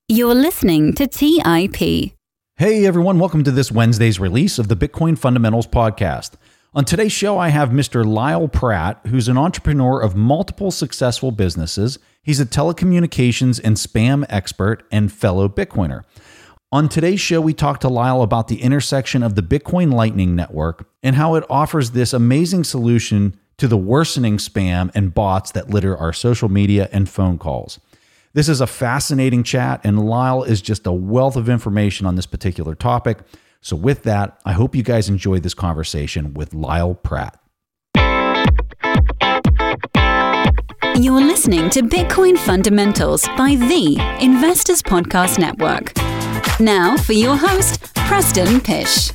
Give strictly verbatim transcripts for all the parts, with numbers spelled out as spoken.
You're listening to T I P. Hey everyone, welcome to this Wednesday's release of the Bitcoin Fundamentals podcast. On today's show, I have Mister Lyle Pratt, who's an entrepreneur of multiple successful businesses. He's a telecommunications and spam expert and fellow Bitcoiner. On today's show, we talk to Lyle about the intersection of the Bitcoin Lightning Network and how it offers this amazing solution to the worsening spam and bots that litter our social media and phone calls. This is a fascinating chat, and Lyle is just a wealth of information on this particular topic. So with that, I hope you guys enjoy this conversation with Lyle Pratt. You're listening to Bitcoin Fundamentals by the Investors Podcast Network. Now for your host, Preston Pysh.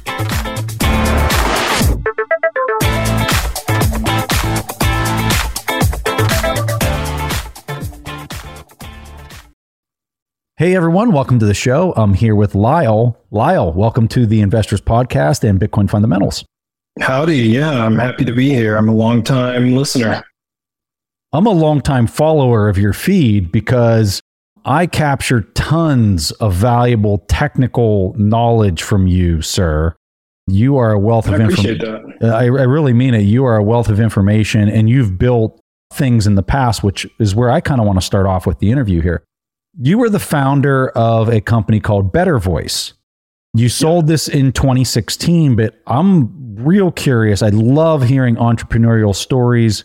Hey everyone, welcome to the show. I'm here with Lyle. Lyle, welcome to the Investors Podcast and Bitcoin Fundamentals. Howdy, yeah, I'm happy to be here. I'm a long-time listener. I'm a long-time follower of your feed because I capture tons of valuable technical knowledge from you, sir. You are a wealth of information. I appreciate that. I, I really mean it. You are a wealth of information, and you've built things in the past, which is where I kind of want to start off with the interview here. You were the founder of a company called Better Voice. You sold this in twenty sixteen, but I'm real curious. I love hearing entrepreneurial stories.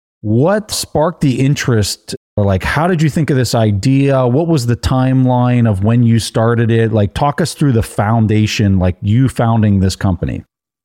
What sparked the interest? Or like, how did you think of this idea? What was the timeline of when you started it? Like, talk us through the foundation, like you founding this company.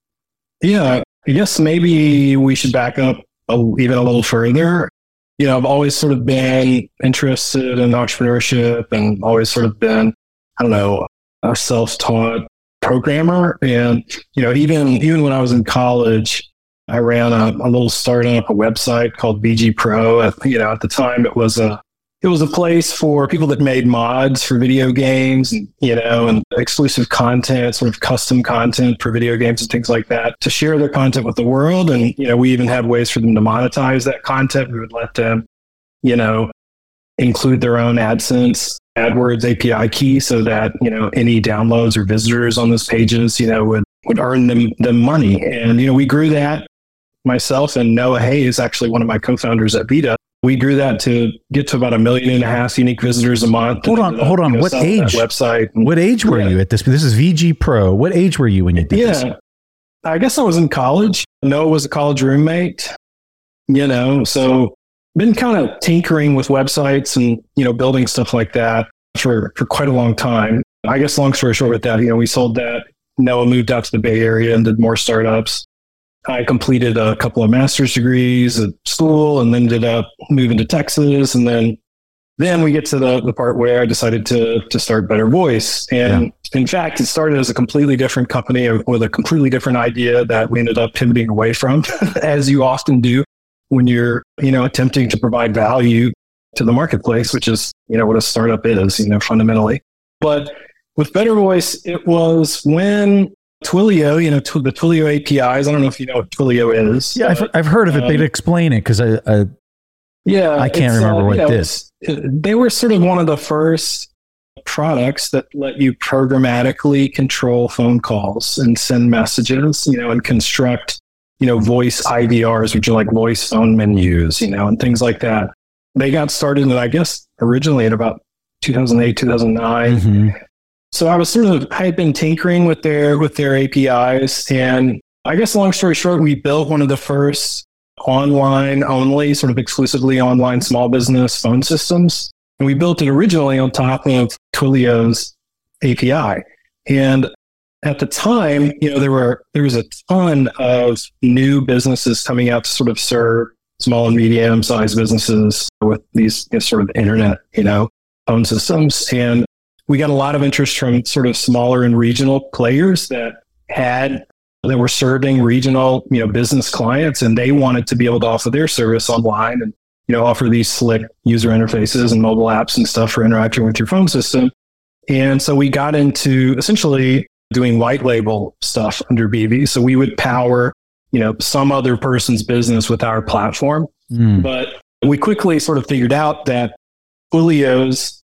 Yeah, I guess maybe we should back up a, even a little further. You know, I've always sort of been interested in entrepreneurship and always sort of been, I don't know, a self-taught programmer. And, you know, even, even when I was in college, I ran a, a little startup, a website called V G Pro. At, you know, at the time it was a, it was a place for people that made mods for video games and, you know, and exclusive content, sort of custom content for video games and things like that to share their content with the world. And, you know, we even had ways for them to monetize that content. We would let them, you know, include their own AdSense, AdWords A P I key so that, you know, any downloads or visitors on those pages, you know, would, would earn them, them money. And, you know, we grew that. Myself and Noah Hayes, actually one of my co-founders at Vita, we grew that to get to about a million and a half unique visitors a month. Hold on, hold on. You know, what age? Website. What age were yeah. you at this? This is V G Pro. What age were you when you did yeah. this? I guess I was in college. Noah was a college roommate. You know, so been kind of tinkering with websites and, you know, building stuff like that for for quite a long time. I guess long story short with that, you know, we sold that. Noah moved out to the Bay Area and did more startups. I completed a couple of master's degrees at school and then ended up moving to Texas. And then then we get to the, the part where I decided to to start Better Voice. And yeah. in fact, it started as a completely different company with a completely different idea that we ended up pivoting away from, as you often do when you're, you know, attempting to provide value to the marketplace, which is, you know, what a startup is, you know, fundamentally. But with Better Voice, it was when Twilio, you know, tw- the Twilio A P Is. I don't know if you know what Twilio is. Yeah, I've, I've heard of it. Um, They'd explain it because I, I, yeah, I can't remember uh, what you know, this. They were sort of one of the first products that let you programmatically control phone calls and send messages, you know, and construct, you know, voice I V Rs, which are like voice phone menus, you know, and things like that. They got started, I guess, originally in about two thousand eight, two thousand nine. Mm-hmm. So I was sort of, I had been tinkering with their, with their A P Is. And I guess long story short, we built one of the first online only, sort of exclusively online small business phone systems. And we built it originally on top of Twilio's A P I. And at the time, you know, there were, there was a ton of new businesses coming out to sort of serve small and medium sized businesses with these, you know, sort of internet, you know, phone systems. And we got a lot of interest from sort of smaller and regional players that had, that were serving regional, you know, business clients, and they wanted to be able to offer their service online and, you know, offer these slick user interfaces and mobile apps and stuff for interacting with your phone system. And so we got into essentially doing white label stuff under B V. So we would power, you know, some other person's business with our platform. Mm. But we quickly sort of figured out that Twilio's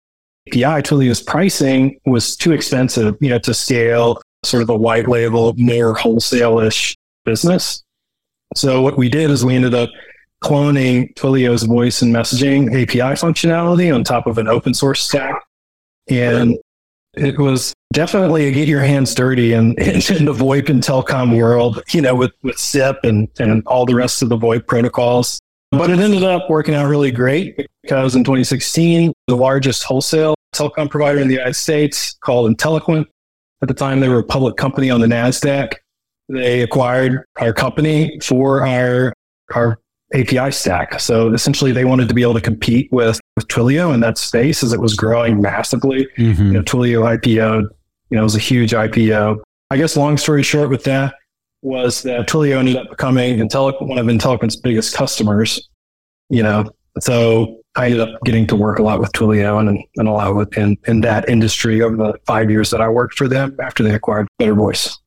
A P I, Twilio's pricing was too expensive, you know, to scale sort of a white label, more wholesale-ish business. So what we did is we ended up cloning Twilio's voice and messaging A P I functionality on top of an open source stack. And it was definitely a get your hands dirty in, in, in the VoIP and telecom world, you know, with, with S I P and, and all the rest of the VoIP protocols. But it ended up working out really great because in twenty sixteen, the largest wholesale telecom provider in the United States called Inteliquent, at the time they were a public company on the NASDAQ, they acquired our company for our, our A P I stack. So essentially they wanted to be able to compete with, with Twilio in that space as it was growing massively. Mm-hmm. You know, Twilio I P O'd, you know, it was a huge I P O. I guess long story short with that was that Twilio ended up becoming Inteliquent, one of Inteliquent's biggest customers, you know. So I ended up getting to work a lot with Twilio and, and a lot with in, in that industry over the five years that I worked for them after they acquired Better Voice.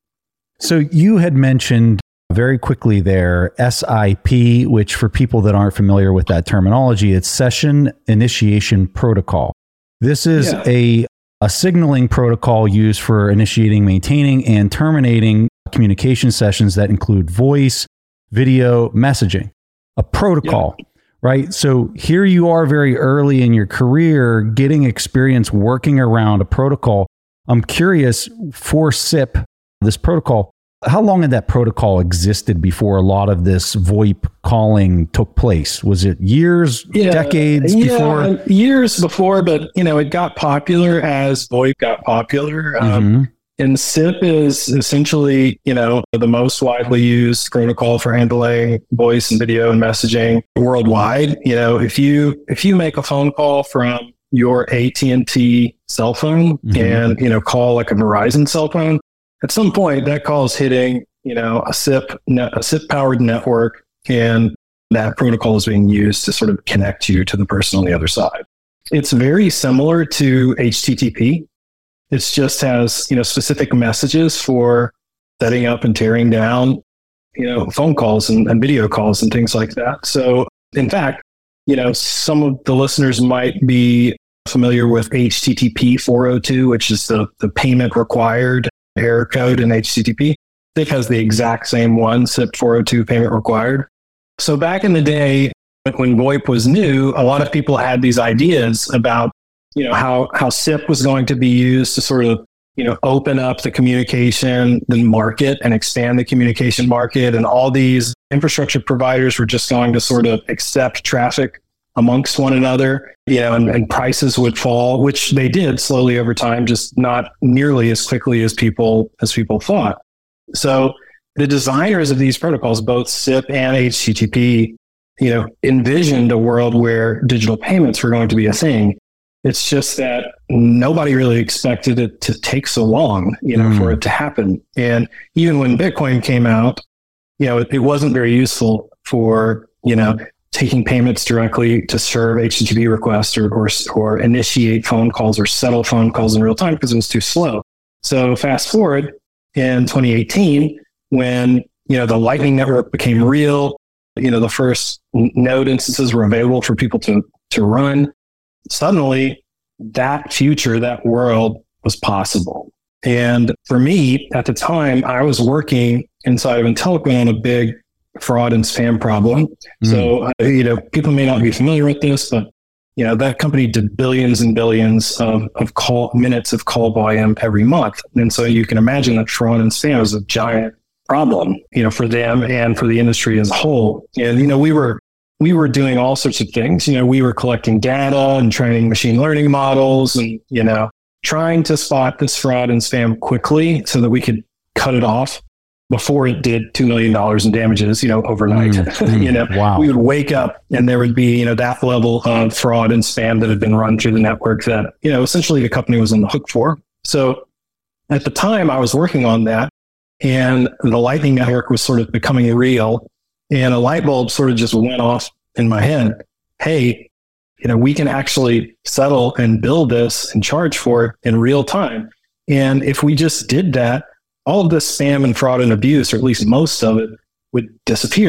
So you had mentioned very quickly there, S I P, which for people that aren't familiar with that terminology, it's Session Initiation Protocol. This is yeah. a, a signaling protocol used for initiating, maintaining, and terminating communication sessions that include voice, video, messaging. A protocol, yeah. right? So here you are very early in your career getting experience working around a protocol. I'm curious, for S I P, this protocol, how long had that protocol existed before a lot of this VoIP calling took place? Was it years, yeah, decades yeah, before? Years before, but you know, it got popular as VoIP got popular. Mm-hmm. Um, and S I P is essentially, you know, the most widely used protocol for handling voice and video and messaging worldwide. You know, if you if you make a phone call from your A T and T cell phone mm-hmm. and, you know, call like a Verizon cell phone, at some point, that call is hitting, you know, a S I P, a S I P-powered network, and that protocol is being used to sort of connect you to the person on the other side. It's very similar to H T T P. It just has, you know, specific messages for setting up and tearing down, you know, phone calls and, and video calls and things like that. So, in fact, you know, some of the listeners might be familiar with H T T P four oh two, which is the, the payment required error code in H T T P. I think has the exact same one, S I P four oh two payment required. So back in the day, when VoIP was new, a lot of people had these ideas about, you know, how, how S I P was going to be used to sort of, you know, open up the communication, the market and expand the communication market. And all these infrastructure providers were just going to sort of accept traffic amongst one another, you know, and, and prices would fall, which they did slowly over time, just not nearly as quickly as people as people thought. So the designers of these protocols, both S I P and H T T P, you know, envisioned a world where digital payments were going to be a thing. It's just that nobody really expected it to take so long, you know, mm. for it to happen. And even when Bitcoin came out, you know, it, it wasn't very useful for, you know, taking payments directly to serve H T T P requests or, or, or initiate phone calls or settle phone calls in real time because it was too slow. So fast forward in twenty eighteen, when, you know, the Lightning Network became real, you know, the first node instances were available for people to, to run. Suddenly that future, that world was possible. And for me at the time, I was working inside of Inteliquent on a big fraud and spam problem. Mm. So, uh, you know, people may not be familiar with this, but, you know, that company did billions and billions of, of call minutes of call volume every month. And so you can imagine that fraud and spam is a giant problem, you know, for them and for the industry as a whole. And, you know, we were, we were doing all sorts of things. You know, we were collecting data and training machine learning models and, you know, trying to spot this fraud and spam quickly so that we could cut it off before it did two million dollars in damages, you know, overnight. Mm, mm, you know, wow. We would wake up and there would be, you know, that level of fraud and spam that had been run through the network that, you know, essentially the company was on the hook for. So at the time I was working on that and the Lightning Network was sort of becoming real and a light bulb sort of just went off in my head. Hey, you know, we can actually settle and build this and charge for it in real time. And if we just did that, all of this spam and fraud and abuse, or at least most of it, would disappear.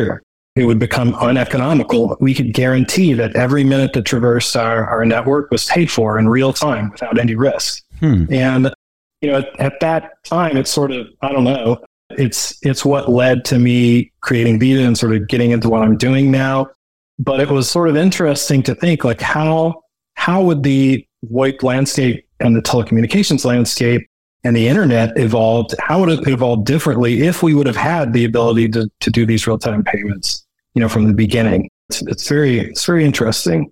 it would become uneconomical. We could guarantee that every minute that traversed our, our network was paid for in real time without any risk. Hmm. And, you know, at, at that time, it's sort of, I don't know, it's, it's what led to me creating Vita and sort of getting into what I'm doing now. But it was sort of interesting to think like how, how would the VoIP landscape and the telecommunications landscape and the internet evolved? How would it evolve differently if we would have had the ability to, to do these real-time payments, you know, from the beginning? It's, it's very, it's very interesting.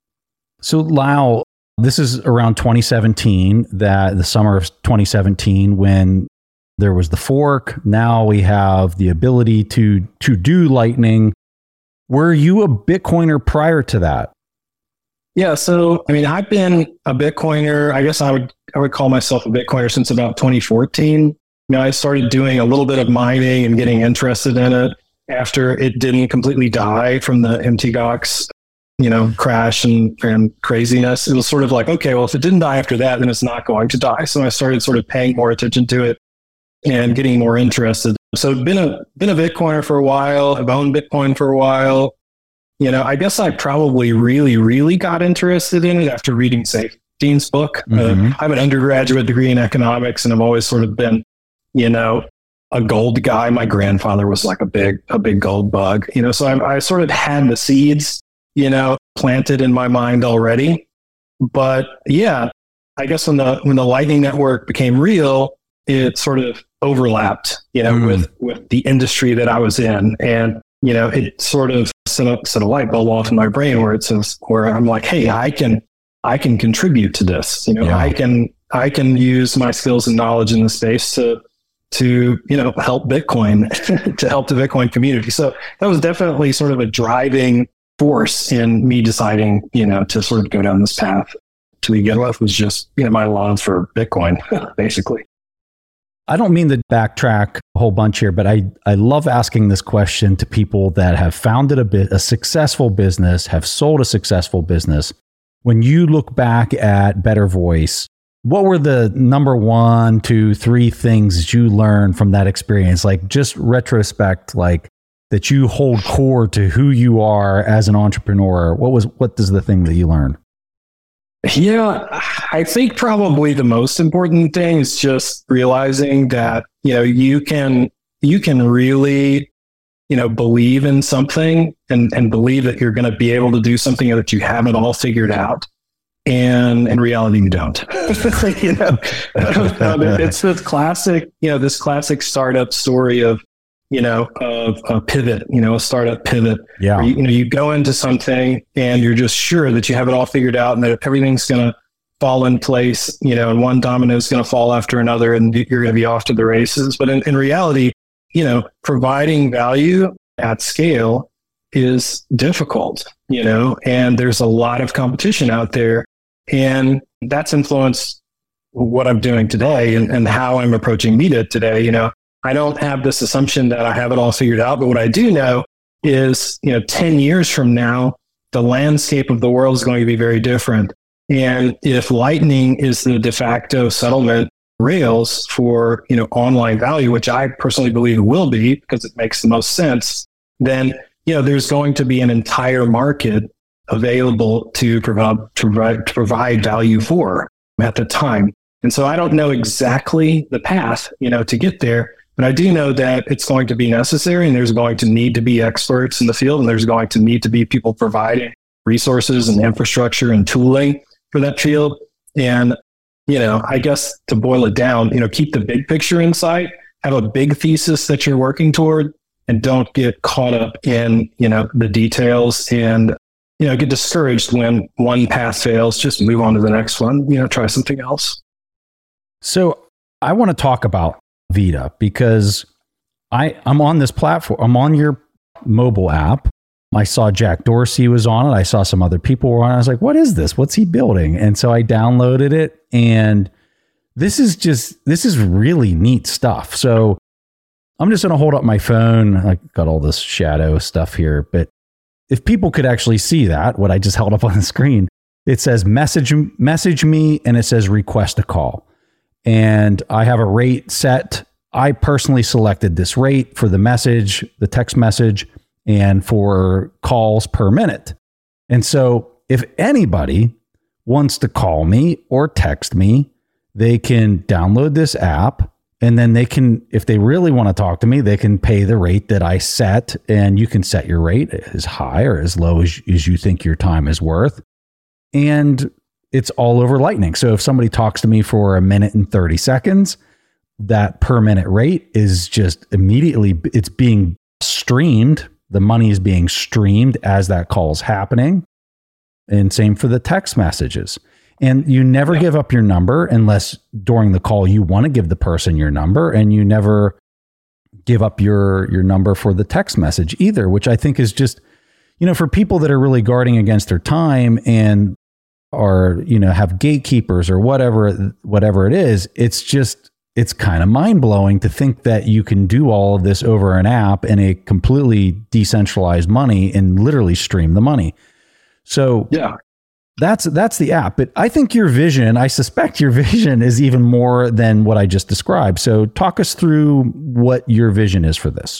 So Lau, this is around twenty seventeen, that the summer of twenty seventeen, when there was the fork. Now we have the ability to, to do Lightning. Were you a Bitcoiner prior to that? Yeah, so I mean, I've been a Bitcoiner. I guess I would I would call myself a Bitcoiner since about twenty fourteen. You know, I started doing a little bit of mining and getting interested in it after it didn't completely die from the M T G O X, you know, crash and, and craziness. It was sort of like, okay, well, if it didn't die after that, then it's not going to die. So I started sort of paying more attention to it and getting more interested. So been a been a Bitcoiner for a while. I've owned Bitcoin for a while. You know, I guess I probably really, really got interested in it after reading Saifedean's book. Mm-hmm. Uh, I have an undergraduate degree in economics, and I've always sort of been, you know, a gold guy. My grandfather was like a big, a big gold bug. You know, so I, I sort of had the seeds, you know, planted in my mind already. But yeah, I guess when the when the Lightning Network became real, it sort of overlapped, you know, mm. with with the industry that I was in, and you know, it sort of set up set a light bulb off in my brain where it says, where I'm like, hey, I can I can contribute to this. You know, yeah. I can I can use my skills and knowledge in the space to to you know help Bitcoin, to help the Bitcoin community. So that was definitely sort of a driving force in me deciding, you know, to sort of go down this path. To begin with, was just you know my love for Bitcoin, basically. I don't mean to backtrack a whole bunch here, but I, I love asking this question to people that have founded a bit a successful business, have sold a successful business. When you look back at Better Voice, what were the number one, two, three things that you learned from that experience? Like just retrospect, like that you hold core to who you are as an entrepreneur. What was what is the thing that you learned? Yeah, I think probably the most important thing is just realizing that, you know, you can, you can really, you know, believe in something and, and believe that you're going to be able to do something that you haven't all figured out. And in reality, you don't. you know, it's this classic, you know, this classic startup story of, you know, of a pivot, you know, a startup pivot. Yeah. Where you, you know, you go into something and you're just sure that you have it all figured out and that everything's going to fall in place, you know, and one domino is going to fall after another and you're going to be off to the races. But in, in reality, you know, providing value at scale is difficult, you know, and there's a lot of competition out there. And that's influenced what I'm doing today and, and how I'm approaching Vita today. You know, I don't have this assumption that I have it all figured out, but what I do know is, you know, ten years from now, the landscape of the world is going to be very different. And if Lightning is the de facto settlement rails for, you know, online value, which I personally believe it will be because it makes the most sense, then, you know, there's going to be an entire market available to provide, to provide, to provide value for at the time. And so I don't know exactly the path, you know, to get there. But I do know that it's going to be necessary and there's going to need to be experts in the field and there's going to need to be people providing resources and infrastructure and tooling for that field. And, you know, I guess to boil it down, you know, keep the big picture in sight, have a big thesis that you're working toward and don't get caught up in, you know, the details and, you know, get discouraged when one path fails, just move on to the next one, you know, try something else. So I want to talk about Vita because I, I'm on this platform. I'm on your mobile app. I saw Jack Dorsey was on it. I saw some other people were on it. I was like, what is this? What's he building? And so I downloaded it and this is just, this is really neat stuff. So I'm just going to hold up my phone. I got all this shadow stuff here, but if people could actually see that, what I just held up on the screen, it says message, message me and it says request a call. And I have a rate set. I personally selected this rate for the message, the text message, and for calls per minute. And so if anybody wants to call me or text me, they can download this app, and then they can, if they really want to talk to me, they can pay the rate that I set, and you can set your rate as high or as low as, as you think your time is worth. And it's all over Lightning. So if somebody talks to me for a minute and thirty seconds, that per minute rate is just immediately, it's being streamed. The money is being streamed as that call is happening. And same for the text messages. And you never yeah. give up your number unless during the call you want to give the person your number, and you never give up your, your number for the text message either, which I think is just, you know, for people that are really guarding against their time and are, you know, have gatekeepers or whatever, whatever it is, it's just, it's kind of mind blowing to think that you can do all of this over an app in a completely decentralized money and literally stream the money. So yeah. That's that's the app. But I think your vision, I suspect your vision is even more than what I just described. So talk us through what your vision is for this.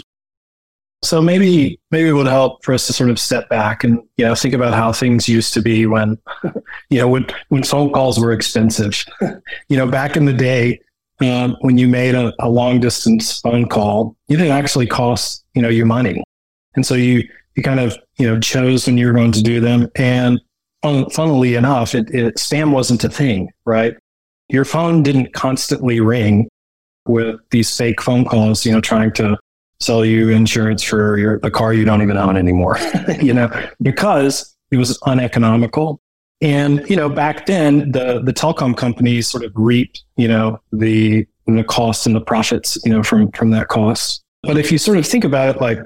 So maybe maybe it would help for us to sort of step back and, you know, think about how things used to be when, you know, when, when phone calls were expensive. You know, back in the day, um, when you made a, a long distance phone call, it didn't actually cost, you know, you money. And so you, you kind of, you know, chose when you were going to do them. And funnily enough, it, it, spam wasn't a thing, right? Your phone didn't constantly ring with these fake phone calls, you know, trying to sell you insurance for your the car you don't even own anymore, you know, because it was uneconomical. And, you know, back then, the the telecom companies sort of reaped, you know, the the costs and the profits, you know, from from that cost. But if you sort of think about it, like,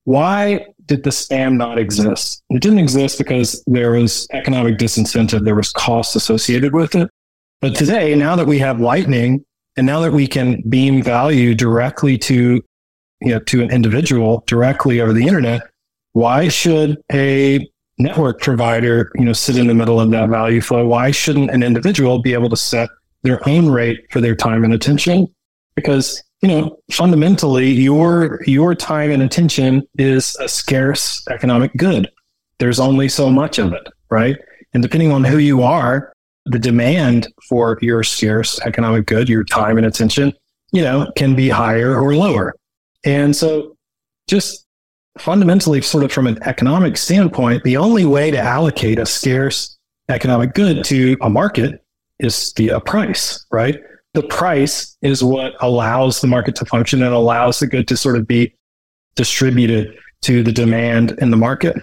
why did the spam not exist? It didn't exist because there was economic disincentive. There was cost associated with it. But today, now that we have Lightning, and now that we can beam value directly to, you know, to an individual directly over the internet, why should a network provider, you know, sit in the middle of that value flow? Why shouldn't an individual be able to set their own rate for their time and attention? Because, you know, fundamentally, your your time and attention is a scarce economic good. There's only so much of it, right? And depending on who you are, the demand for your scarce economic good, your time and attention, you know, can be higher or lower. And so just fundamentally, sort of from an economic standpoint, the only way to allocate a scarce economic good to a market is via price, right? The price is what allows the market to function and allows the good to sort of be distributed to the demand in the market.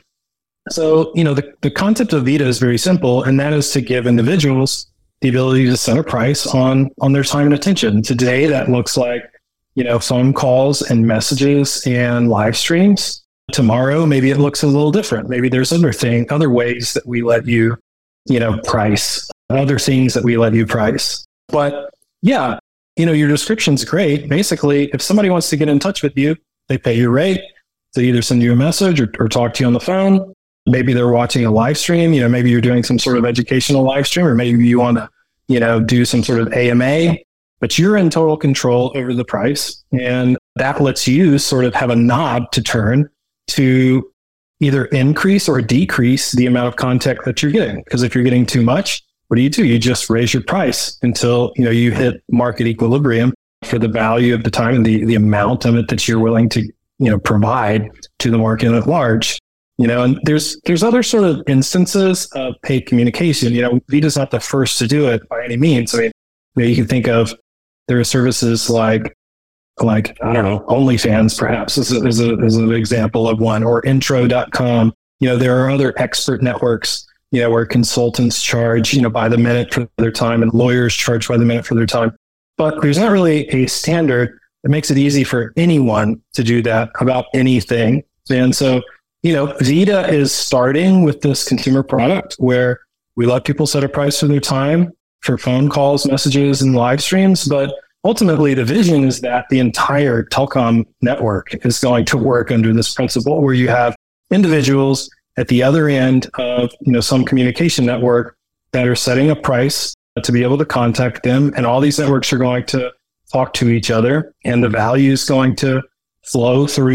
So, you know, the, the concept of VIDA is very simple, and that is to give individuals the ability to set a price on, on their time and attention. Today, that looks like, you know, phone calls and messages and live streams. Tomorrow, maybe it looks a little different. Maybe there's other thing, other ways that we let you, you know, price, other things that we let you price. But yeah, you know, your description's great. Basically, if somebody wants to get in touch with you, they pay your rate. They either send you a message or, or talk to you on the phone. Maybe they're watching a live stream. You know, maybe you're doing some sort of educational live stream, or maybe you want to, you know, do some sort of A M A, but you're in total control over the price. And that lets you sort of have a knob to turn to either increase or decrease the amount of content that you're getting. Because if you're getting too much, what do you do? You just raise your price until, you know, you hit market equilibrium for the value of the time and the, the amount of it that you're willing to, you know, provide to the market at large. You know, and there's there's other sort of instances of paid communication. You know, VIDA's not the first to do it by any means. I mean, you know, you can think of, there are services like, like, I don't know, OnlyFans perhaps is, a, is, a, is an example of one, or intro dot com. You know, there are other expert networks, you know, where consultants charge, you know, by the minute for their time, and lawyers charge by the minute for their time. But there's not really a standard that makes it easy for anyone to do that about anything. And so, you know, VIDA is starting with this consumer product where we let people set a price for their time for phone calls, messages, and live streams. But ultimately, the vision is that the entire telecom network is going to work under this principle, where you have individuals at the other end of, you know, some communication network that are setting a price to be able to contact them. And all these networks are going to talk to each other, and the value is going to flow through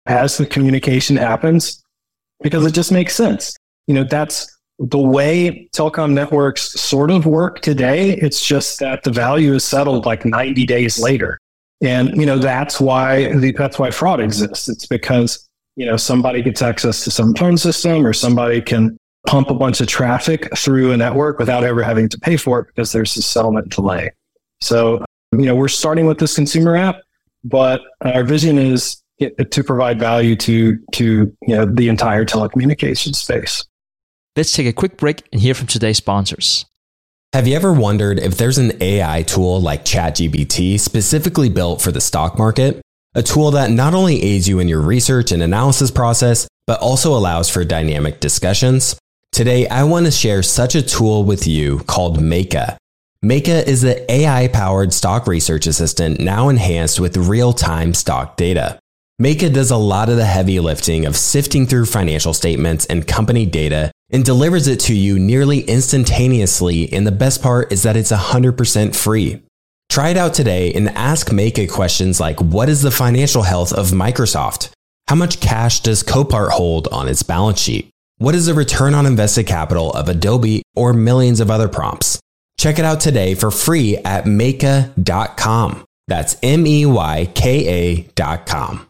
as the communication happens, because it just makes sense. You know, that's the way telecom networks sort of work today. It's just that the value is settled like ninety days later. And, you know, that's why the, that's why fraud exists. It's because, you know, somebody gets access to some phone system, or somebody can pump a bunch of traffic through a network without ever having to pay for it because there's a settlement delay. So, you know, we're starting with this consumer app, but our vision is to provide value to, to, you know, the entire telecommunications space. Let's take a quick break and hear from today's sponsors. Have you ever wondered if there's an A I tool like ChatGPT specifically built for the stock market? A tool that not only aids you in your research and analysis process, but also allows for dynamic discussions? Today, I want to share such a tool with you called Meyka. Meyka is the A I-powered stock research assistant now enhanced with real-time stock data. Meyka does a lot of the heavy lifting of sifting through financial statements and company data and delivers it to you nearly instantaneously, and the best part is that it's one hundred percent free. Try it out today and ask Meyka questions like, what is the financial health of Microsoft? How much cash does Copart hold on its balance sheet? What is the return on invested capital of Adobe, or millions of other prompts? Check it out today for free at meyka dot com. That's M E Y K A dot com.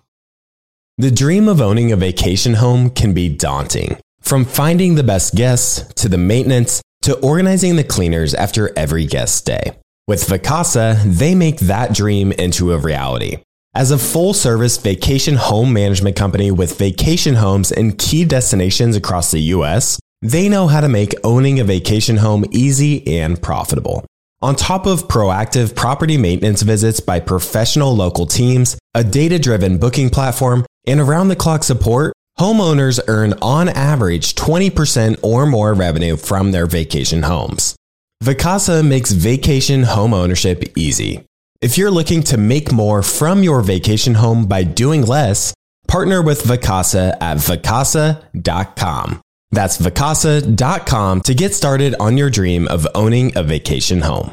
The dream of owning a vacation home can be daunting. From finding the best guests, to the maintenance, to organizing the cleaners after every guest stay. With Vacasa, they make that dream into a reality. As a full-service vacation home management company with vacation homes in key destinations across the U S, they know how to make owning a vacation home easy and profitable. On top of proactive property maintenance visits by professional local teams, a data-driven booking platform, and around-the-clock support, homeowners earn on average twenty percent or more revenue from their vacation homes. Vacasa makes vacation home ownership easy. If you're looking to make more from your vacation home by doing less, partner with Vacasa at vacasa dot com. That's vacasa dot com to get started on your dream of owning a vacation home.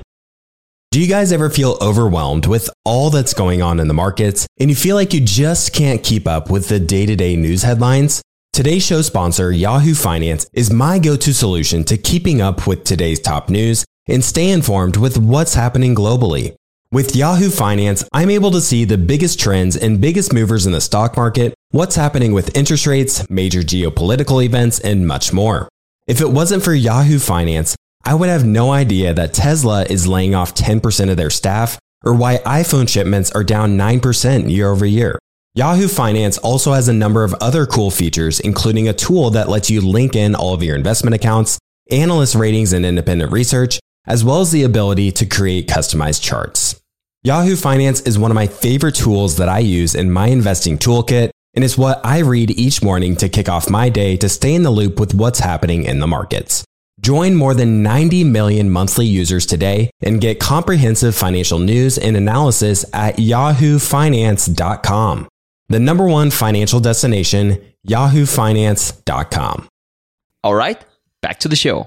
Do you guys ever feel overwhelmed with all that's going on in the markets and you feel like you just can't keep up with the day-to-day news headlines? Today's show sponsor, Yahoo Finance, is my go-to solution to keeping up with today's top news and stay informed with what's happening globally. With Yahoo Finance, I'm able to see the biggest trends and biggest movers in the stock market, what's happening with interest rates, major geopolitical events, and much more. If it wasn't for Yahoo Finance, I would have no idea that Tesla is laying off ten percent of their staff, or why iPhone shipments are down nine percent year over year. Yahoo Finance also has a number of other cool features, including a tool that lets you link in all of your investment accounts, analyst ratings and independent research, as well as the ability to create customized charts. Yahoo Finance is one of my favorite tools that I use in my investing toolkit, and it's what I read each morning to kick off my day to stay in the loop with what's happening in the markets. Join more than ninety million monthly users today and get comprehensive financial news and analysis at yahoo finance dot com. The number one financial destination, yahoo finance dot com. All right, back to the show.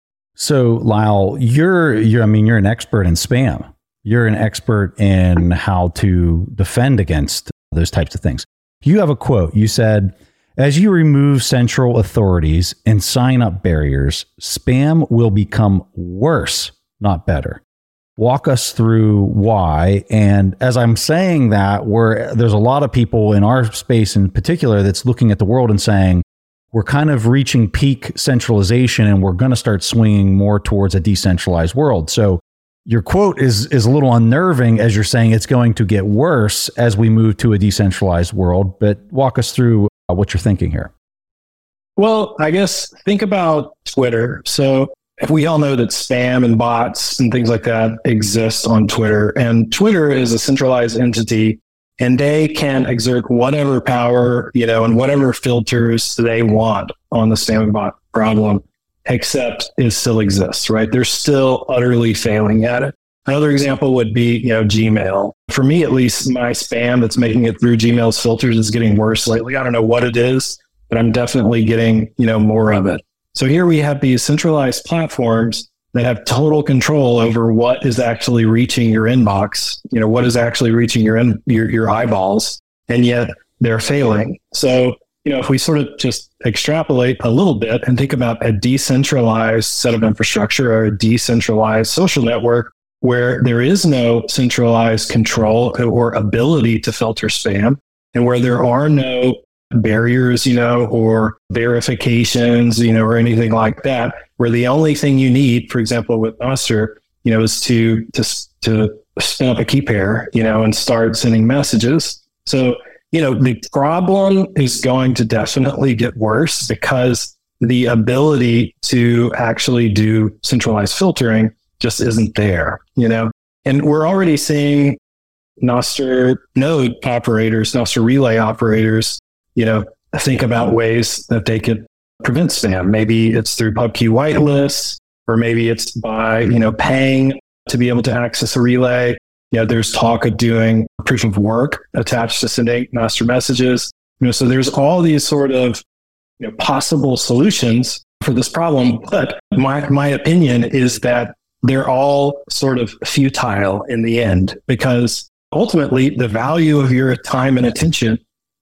So, Lyle, you're you're I mean, you're an expert in spam. You're an expert in how to defend against those types of things. You have a quote. You said, as you remove central authorities and sign up barriers, spam will become worse, not better. Walk us through why. And as I'm saying that, we're, there's a lot of people in our space in particular that's looking at the world and saying, we're kind of reaching peak centralization and we're going to start swinging more towards a decentralized world. So your quote is is a little unnerving as you're saying it's going to get worse as we move to a decentralized world. But walk us through uh, what you're thinking here. Well, I guess think about Twitter. So we all know that spam and bots and things like that exist on Twitter. And Twitter is a centralized entity, and they can exert whatever power, you know, and whatever filters they want on the spam and bot problem, except it still exists, right? They're still utterly failing at it. Another example would be, you know, Gmail. For me, at least, my spam that's making it through Gmail's filters is getting worse lately. I don't know what it is, but I'm definitely getting, you know, more of it. So here we have these centralized platforms that have total control over what is actually reaching your inbox, you know, what is actually reaching your in, your, your eyeballs. And yet they're failing. So, you know, if we sort of just extrapolate a little bit and think about a decentralized set of infrastructure or a decentralized social network where there is no centralized control or ability to filter spam, and where there are no barriers, you know, or verifications, you know, or anything like that, where the only thing you need, for example, with Nostr, you know, is to, to, to spin up a key pair, you know, and start sending messages. So, you know, the problem is going to definitely get worse because the ability to actually do centralized filtering just isn't there, you know, and we're already seeing Nostr node operators, Nostr relay operators, you know, think about ways that they could prevent spam. Maybe it's through PubKey whitelists, or maybe it's by, you know, paying to be able to access a relay. You know, there's talk of doing proof of work attached to sending Nostr messages. You know, so there's all these sort of, you know, possible solutions for this problem. But my my opinion is that they're all sort of futile in the end, because ultimately the value of your time and attention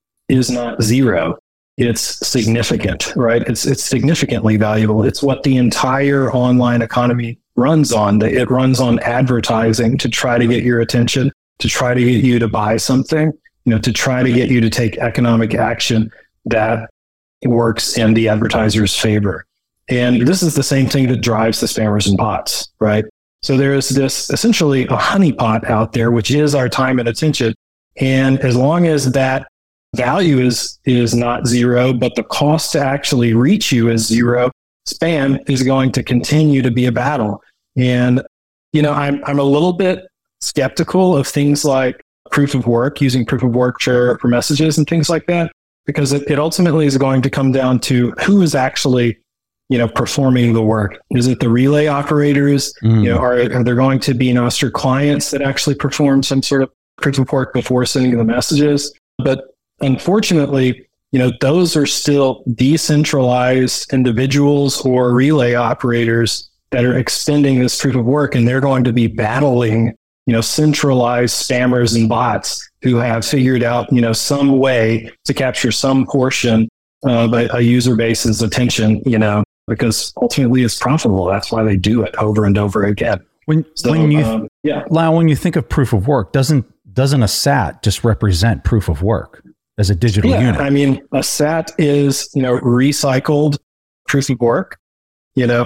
is not zero. It's significant, right? It's it's significantly valuable. It's what the entire online economy runs on. It runs on advertising to try to get your attention, to try to get you to buy something, you know, to try to get you to take economic action that works in the advertiser's favor. And this is the same thing that drives the spammers and bots, right? So there is this essentially a honeypot out there, which is our time and attention. And as long as that value is is not zero, but the cost to actually reach you is zero, spam is going to continue to be a battle. And, you know, I'm I'm a little bit skeptical of things like proof of work, using proof of work for, for messages and things like that, because it, it ultimately is going to come down to who is actually, you know, performing the work. Is it the relay operators? Mm. You know, are, are there going to be Nostr clients that actually perform some sort of proof of work before sending the messages? But unfortunately, you know, those are still decentralized individuals or relay operators that are extending this proof of work, and they're going to be battling, you know, centralized spammers and bots who have figured out, you know, some way to capture some portion of a, a user base's attention, you know, because ultimately it's profitable. That's why they do it over and over again. When so, when you um, yeah, Lau, when you think of proof of work, doesn't doesn't a S A T just represent proof of work as a digital yeah, unit? I mean, a S A T is, you know, recycled proof of work, you know,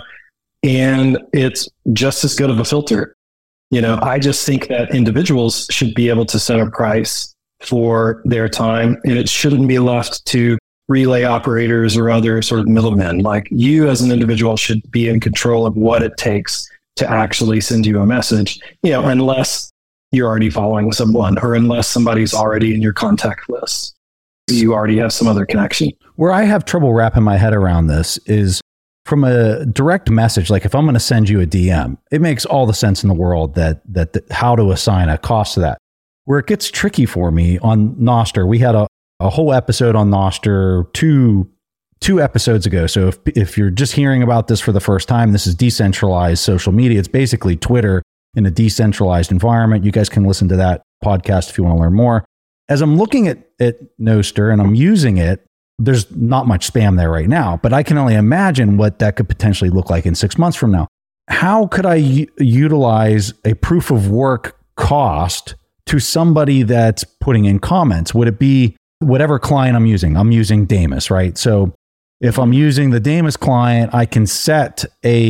and it's just as good of a filter. You know, I just think that individuals should be able to set a price for their time, and it shouldn't be left to relay operators or other sort of middlemen. Like, you as an individual should be in control of what it takes to actually send you a message, you know, unless you're already following someone or unless somebody's already in your contact list. You already have some other connection. Where I have trouble wrapping my head around this is from a direct message. Like, if I'm going to send you a D M, it makes all the sense in the world that, that that how to assign a cost to that. Where it gets tricky for me on Nostr, we had a, a whole episode on Nostr two two episodes ago. So if if you're just hearing about this for the first time, this is decentralized social media. It's basically Twitter in a decentralized environment. You guys can listen to that podcast if you want to learn more. As I'm looking at, at Nostr and I'm using it, there's not much spam there right now, but I can only imagine what that could potentially look like in six months from now. How could I u- utilize a proof of work cost to somebody that's putting in comments? Would it be whatever client I'm using? I'm using Damus, right? So if I'm using the Damus client, I can set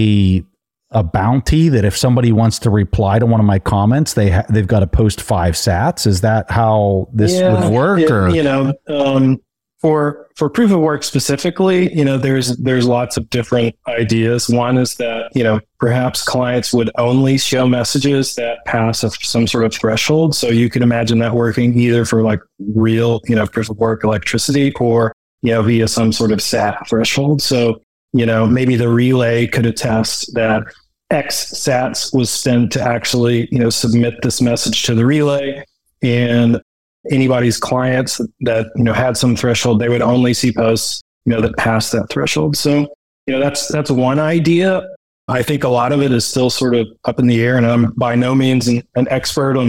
a a bounty that if somebody wants to reply to one of my comments, they ha- they've got to post five sats. Is that how this yeah, would work? it, or you know, um, for for proof of work specifically, you know, there's there's lots of different ideas. One is that, you know, perhaps clients would only show messages that pass a, some sort of threshold. So you can imagine that working either for like real, you know, proof of work electricity, or, you know, via some sort of sat threshold. So, you know, maybe the relay could attest that X sats was spent to actually, you know, submit this message to the relay, and anybody's clients that, you know, had some threshold, they would only see posts, you know, that passed that threshold. So, you know, that's that's one idea. I think a lot of it is still sort of up in the air, and I'm by no means an, an expert on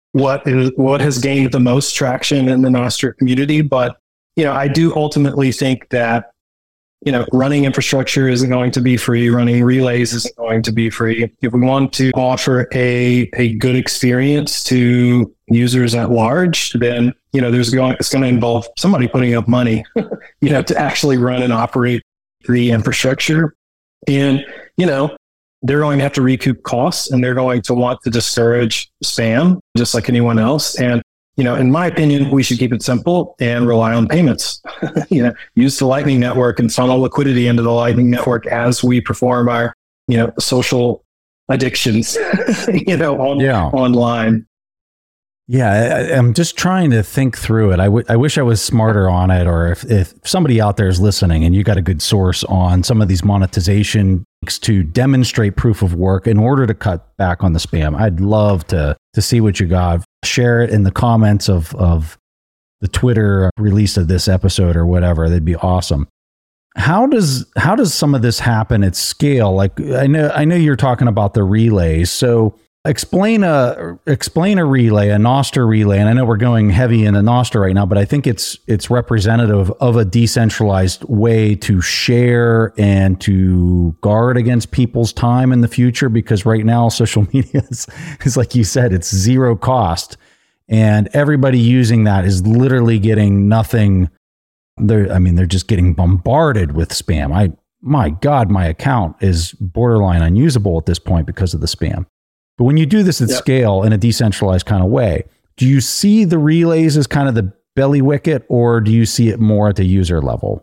what is what has gained the most traction in the Nostr community. But, you know, I do ultimately think that, you know, running infrastructure isn't going to be free. Running relays isn't going to be free. If we want to offer a, a good experience to users at large, then, you know, there's going, it's going to involve somebody putting up money, you know, to actually run and operate the infrastructure. And, you know, they're going to have to recoup costs, and they're going to want to discourage spam just like anyone else. And, you know, in my opinion, we should keep it simple and rely on payments. You know, use the Lightning Network and funnel liquidity into the Lightning Network as we perform our, you know, social addictions, you know, on, yeah. online. Yeah, I, I'm just trying to think through it. I, w- I wish I was smarter on it, or if, if somebody out there is listening and you got a good source on some of these monetization to demonstrate proof of work in order to cut back on the spam, I'd love to to see what you got. Share it in the comments of, of the Twitter release of this episode or whatever. That'd be awesome. How does how does some of this happen at scale? Like I know I know you're talking about the relays, so Explain a explain a relay, a Nostr relay, and I know we're going heavy into Nostr right now, but I think it's it's representative of a decentralized way to share and to guard against people's time in the future. Because right now, social media is, is like you said, it's zero cost, and everybody using that is literally getting nothing. They're, I mean, they're just getting bombarded with spam. I my God, my account is borderline unusable at this point because of the spam. But when you do this at yep. scale in a decentralized kind of way, do you see the relays as kind of the belly wicket, or do you see it more at the user level?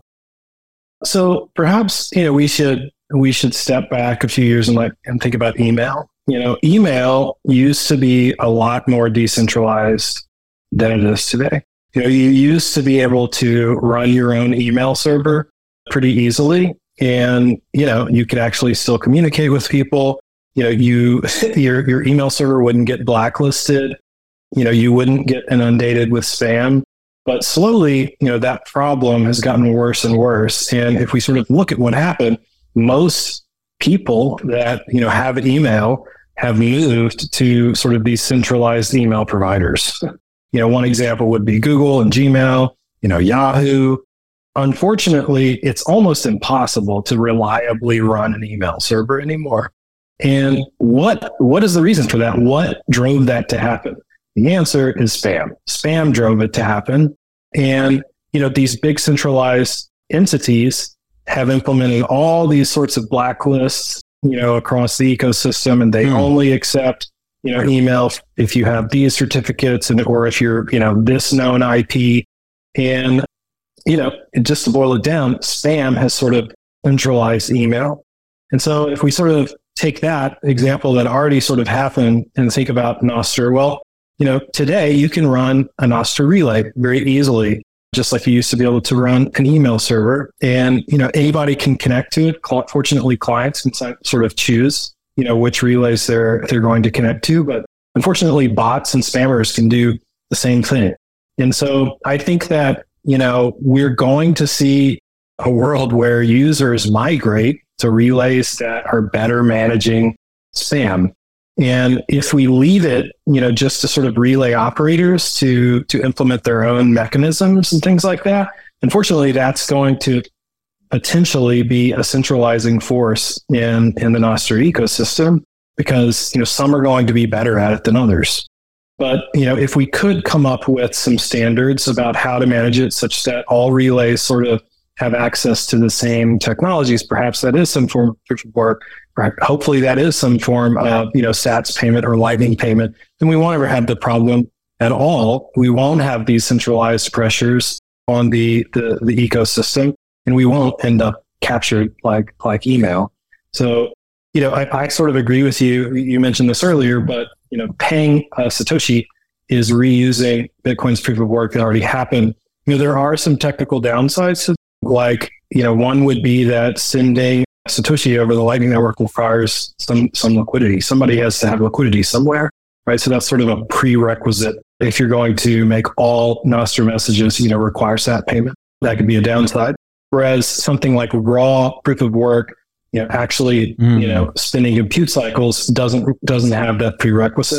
So perhaps, you know, we should we should step back a few years and like and think about email. You know, email used to be a lot more decentralized than it is today. You know, you used to be able to run your own email server pretty easily, and you know, you could actually still communicate with people. You know, you your your email server wouldn't get blacklisted. You know, you wouldn't get inundated with spam. But slowly, you know, that problem has gotten worse and worse. And if we sort of look at what happened, most people that, you know, have an email have moved to sort of these centralized email providers. You know, one example would be Google and Gmail, you know, Yahoo. Unfortunately, it's almost impossible to reliably run an email server anymore. And what what is the reason for that? What drove that to happen? The answer is spam. Spam drove it to happen. And, you know, these big centralized entities have implemented all these sorts of blacklists, you know, across the ecosystem, and they hmm. only accept, you know, email if you have these certificates and or if you're, you know, this known I P. And, you know, just to boil it down, spam has sort of centralized email. And so if we sort of take that example that already sort of happened and think about Nostr, well, you know, today you can run a Nostr relay very easily, just like you used to be able to run an email server. And, you know, anybody can connect to it. Fortunately, clients can sort of choose, you know, which relays they're they're going to connect to. But unfortunately, bots and spammers can do the same thing. And so I think that, you know, we're going to see a world where users migrate to relays that are better managing spam. And if we leave it, you know, just to sort of relay operators to to implement their own mechanisms and things like that, unfortunately, that's going to potentially be a centralizing force in, in the Nostr ecosystem, because, you know, some are going to be better at it than others. But, you know, if we could come up with some standards about how to manage it such that all relays sort of have access to the same technologies, perhaps that is some form of proof of work. Hopefully that is some form of, you know, sats payment or lightning payment. Then we won't ever have the problem at all. We won't have these centralized pressures on the, the, the ecosystem, and we won't end up captured like, like email. So, you know, I, I sort of agree with you. You mentioned this earlier, but, you know, paying uh, Satoshi is reusing Bitcoin's proof of work that already happened. You know, there are some technical downsides to, like, you know, one would be that sending Satoshi over the Lightning Network requires some some liquidity. Somebody has to have liquidity somewhere, right? So that's sort of a prerequisite. If you're going to make all Nostr messages, you know, require sat payment, that could be a downside. Whereas something like raw proof of work, you know, actually, mm. you know, spinning compute cycles doesn't doesn't have that prerequisite.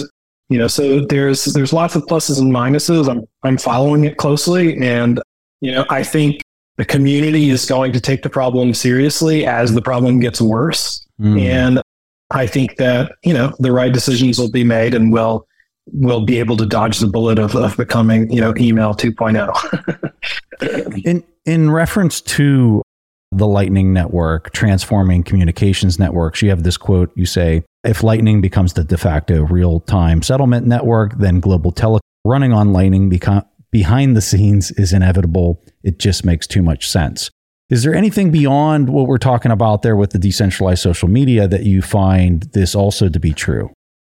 You know, so there's there's lots of pluses and minuses. I'm I'm following it closely, and you know, I think the community is going to take the problem seriously as the problem gets worse. Mm. And I think that, you know, the right decisions will be made, and we'll we'll be able to dodge the bullet of, of becoming, you know, email two point oh. in in reference to the Lightning Network transforming communications networks, you have this quote, you say, if Lightning becomes the de facto real-time settlement network, then global telecom running on Lightning beca- behind the scenes is inevitable. It just makes too much sense. Is there anything beyond what we're talking about there with the decentralized social media that you find this also to be true?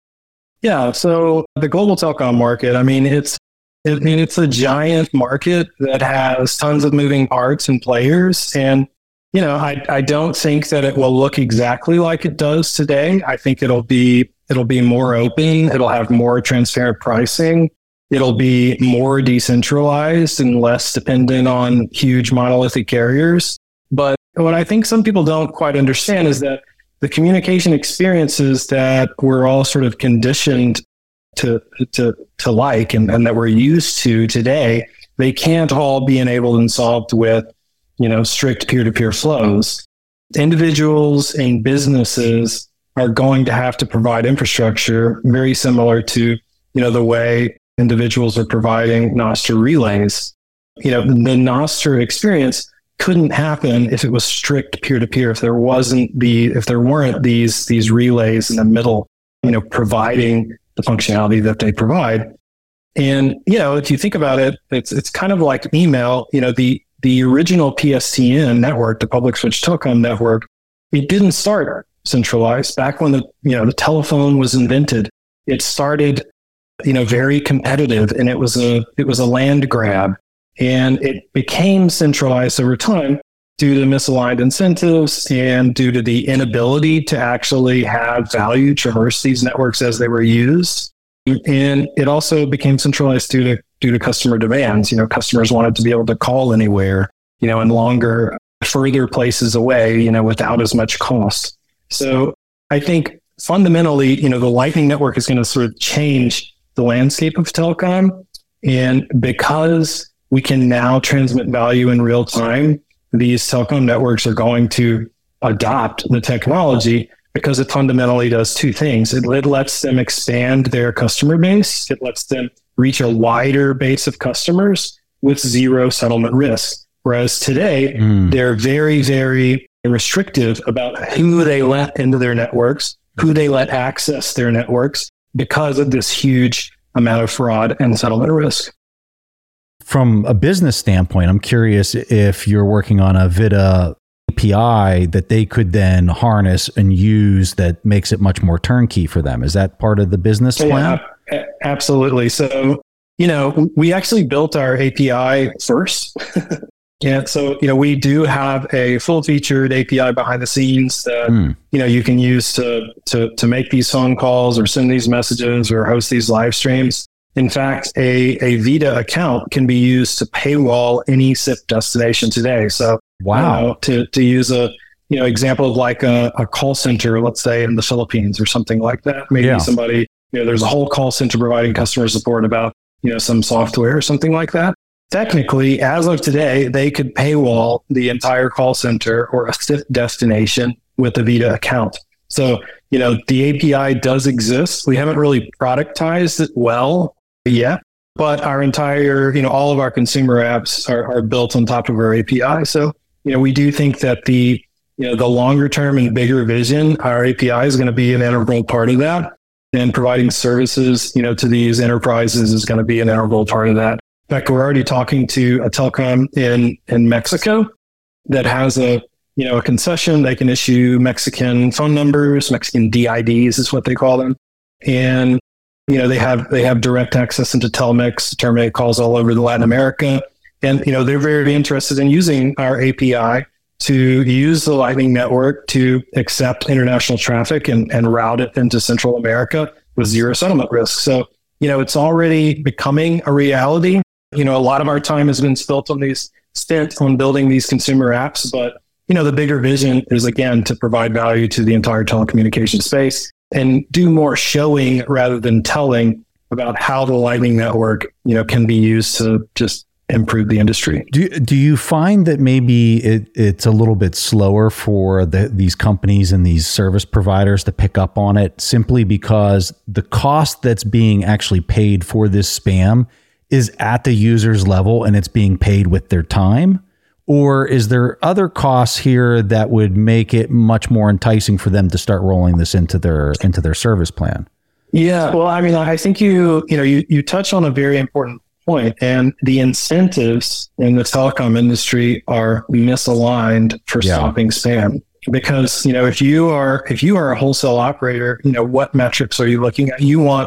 Yeah, so the global telecom market, I mean, it's I mean, it's a giant market that has tons of moving parts and players. And, you know, I, I don't think that it will look exactly like it does today. I think it'll be it'll be more open. It'll have more transparent pricing. It'll be more decentralized and less dependent on huge monolithic carriers. But what I think some people don't quite understand is that the communication experiences that we're all sort of conditioned to to to like and, and that we're used to today, they can't all be enabled and solved with, you know, strict peer-to-peer flows. Individuals and businesses are going to have to provide infrastructure very similar to, you know, the way individuals are providing Nostr relays. You know, the Nostr experience couldn't happen if it was strict peer-to-peer, if there wasn't the if there weren't these these relays in the middle, you know, providing the functionality that they provide. And, you know, if you think about it, it's it's kind of like email. You know, the the original P S T N network, the Public Switch Telecom network, it didn't start centralized. Back when the you know the telephone was invented, it started, you know, very competitive, and it was a it was a land grab, and it became centralized over time due to misaligned incentives and due to the inability to actually have value traverse these networks as they were used. And it also became centralized due to due to customer demands. You know, customers wanted to be able to call anywhere, you know, in longer, further places away, you know, without as much cost. So I think fundamentally, you know, the Lightning Network is going to sort of change the landscape of telecom. And because we can now transmit value in real time, these telecom networks are going to adopt the technology because it fundamentally does two things. It, it lets them expand their customer base. It lets them reach a wider base of customers with zero settlement risk. Whereas today, mm. they're very, very restrictive about who they let into their networks, who they let access their networks because of this huge amount of fraud and settlement risk. From a business standpoint, I'm curious if you're working on a VIDA A P I that they could then harness and use that makes it much more turnkey for them. Is that part of the business plan? Yeah, absolutely. So, you know, we actually built our A P I first. Yeah, so, you know, we do have a full featured A P I behind the scenes that, mm. you know, you can use to, to, to make these phone calls or send these messages or host these live streams. In fact, a, a VIDA account can be used to paywall any S I P destination today. So, wow, you know, to, to use a, you know, example of like a, a call center, let's say in the Philippines or something like that. Maybe yeah. somebody, you know, there's a whole call center providing customer support about, you know, some software or something like that. Technically, as of today, they could paywall the entire call center or a S I P destination with a VIDA account. So, you know, the A P I does exist. We haven't really productized it well yet, but our entire, you know, all of our consumer apps are, are built on top of our A P I. So, you know, we do think that the, you know, the longer term and bigger vision, our A P I is going to be an integral part of that. And providing services, you know, to these enterprises is going to be an integral part of that. In fact, we're already talking to a telecom in, in Mexico that has a, you know, a concession. They can issue Mexican phone numbers, Mexican D I Ds is what they call them. And, you know, they have, they have direct access into Telmex to terminate calls all over the Latin America. And, you know, they're very interested in using our A P I to use the Lightning Network to accept international traffic and, and route it into Central America with zero settlement risk. So, you know, it's already becoming a reality. You know, a lot of our time has been spent on these, spent on building these consumer apps, but, you know, the bigger vision is, again, to provide value to the entire telecommunications space. and do more showing rather than telling about how the Lightning Network, you know, can be used to just improve the industry. Do do you find that maybe it, it's a little bit slower for the, these companies and these service providers to pick up on it simply because the cost that's being actually paid for this spam is at the user's level and it's being paid with their time? Or is there other costs here that would make it much more enticing for them to start rolling this into their into their service plan? Yeah, well, I mean, I think you you know you you touch on a very important point, and the incentives in the telecom industry are misaligned for yeah. stopping spam. Because you know, if you are if you are a wholesale operator, you know, what metrics are you looking at? You want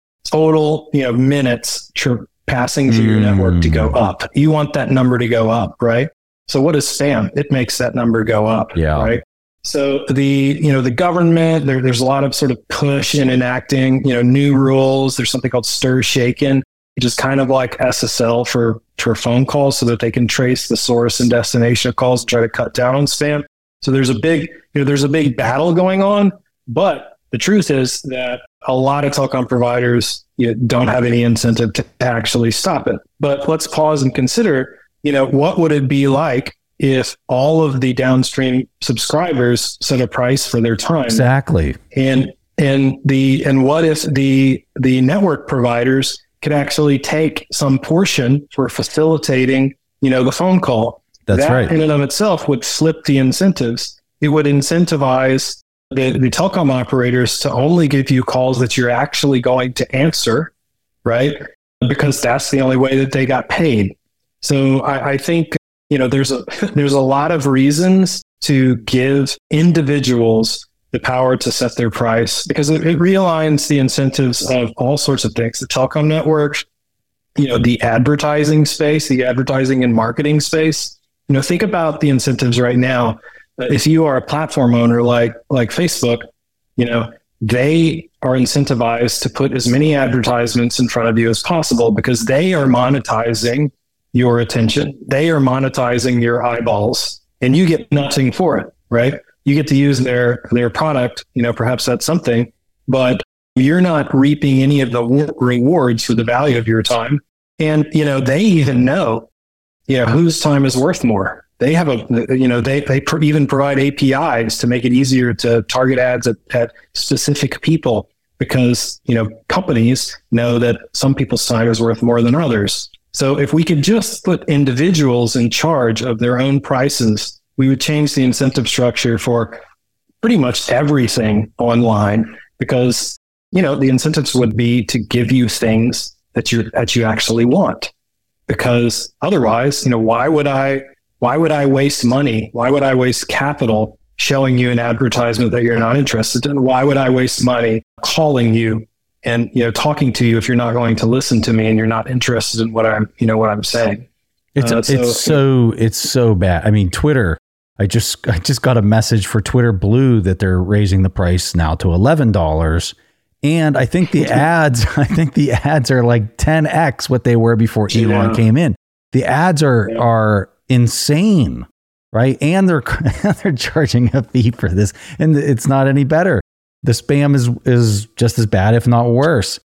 total you know minutes tr- passing through mm. your network to go up. You want that number to go up, right? So what is spam? It makes that number go up, yeah. right? So the, you know, the government, there, there's a lot of sort of push in enacting, you know, new rules. There's something called Stir Shaken, which is kind of like S S L for, for phone calls so that they can trace the source and destination of calls and try to cut down on spam. So there's a big, you know, there's a big battle going on, but the truth is that a lot of telecom providers you know, don't have any incentive to actually stop it. But let's pause and consider, you know, what would it be like if all of the downstream subscribers set a price for their time? Exactly. And and the and what if the the network providers could actually take some portion for facilitating, you know, the phone call? That's that right. In and of itself would flip the incentives. It would incentivize the, the telecom operators to only give you calls that you're actually going to answer, right? Because that's the only way that they got paid. So I, I think, you know, there's a there's a lot of reasons to give individuals the power to set their price because it, it realigns the incentives of all sorts of things. The telecom network, you know, the advertising space, the advertising and marketing space. You know, think about the incentives right now. If you are a platform owner like like Facebook, you know, they are incentivized to put as many advertisements in front of you as possible because they are monetizing your attention. They are monetizing your eyeballs and you get nothing for it, right? You get to use their, their product, you know, perhaps that's something, but you're not reaping any of the rewards for the value of your time. And, you know, they even know, you know, whose time is worth more. They have a, you know, they, they pr- even provide A P Is to make it easier to target ads at, at specific people because, you know, companies know that some people's time is worth more than others. So if we could just put individuals in charge of their own prices, we would change the incentive structure for pretty much everything online because, you know, the incentives would be to give you things that you that you actually want. Because otherwise, you know, why would I why would I waste money? Why would I waste capital showing you an advertisement that you're not interested in? Why would I waste money calling you and, you know, talking to you if you're not going to listen to me and you're not interested in what I'm, you know, what I'm saying? It's uh, so, it's so it's so bad. I mean, Twitter. I just I just got a message for Twitter Blue that they're raising the price now to eleven dollars, and I think the ads I think the ads are like ten x what they were before Elon yeah. came in. The ads are yeah. are insane, right? And they're they're charging a fee for this, and it's not any better. The spam is is just as bad, if not worse.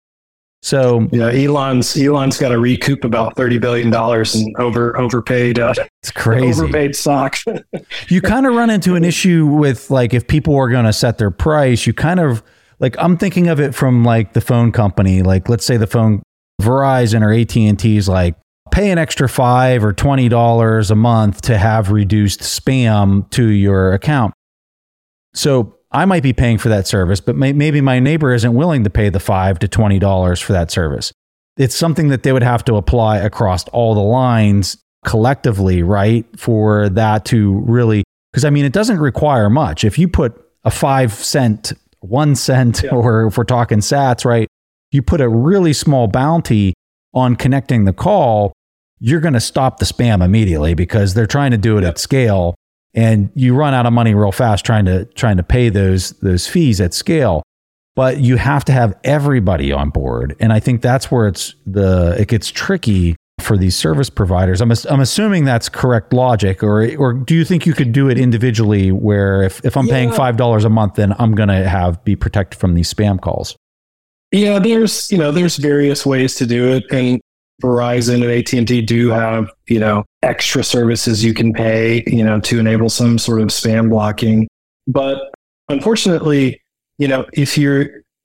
So yeah, Elon's Elon's got to recoup about thirty billion dollars in over overpaid. Uh, it's crazy. Overpaid stock. You kind of run into an issue with like if people are going to set their price, you kind of like I'm thinking of it from like the phone company. Like let's say the phone Verizon or A T and T is like pay an extra five or twenty dollars a month to have reduced spam to your account. So I might be paying for that service, but may, maybe my neighbor isn't willing to pay the five to twenty dollars for that service. It's something that they would have to apply across all the lines collectively, right? For that to really, because I mean, it doesn't require much. If you put a five cent, one cent, yeah. or if we're talking sats, right? You put a really small bounty on connecting the call, you're going to stop the spam immediately because they're trying to do it yeah. at scale. And you run out of money real fast trying to trying to pay those those fees at scale. But you have to have everybody on board. And I think that's where it's the it gets tricky for these service providers. I'm, I'm assuming that's correct logic, or or do you think you could do it individually where if, if I'm yeah. paying five dollars a month, then I'm going to have be protected from these spam calls? Yeah, there's, you know, there's various ways to do it. And Verizon and A T and T do have, you know, extra services you can pay, you know, to enable some sort of spam blocking. But unfortunately, you know, if you're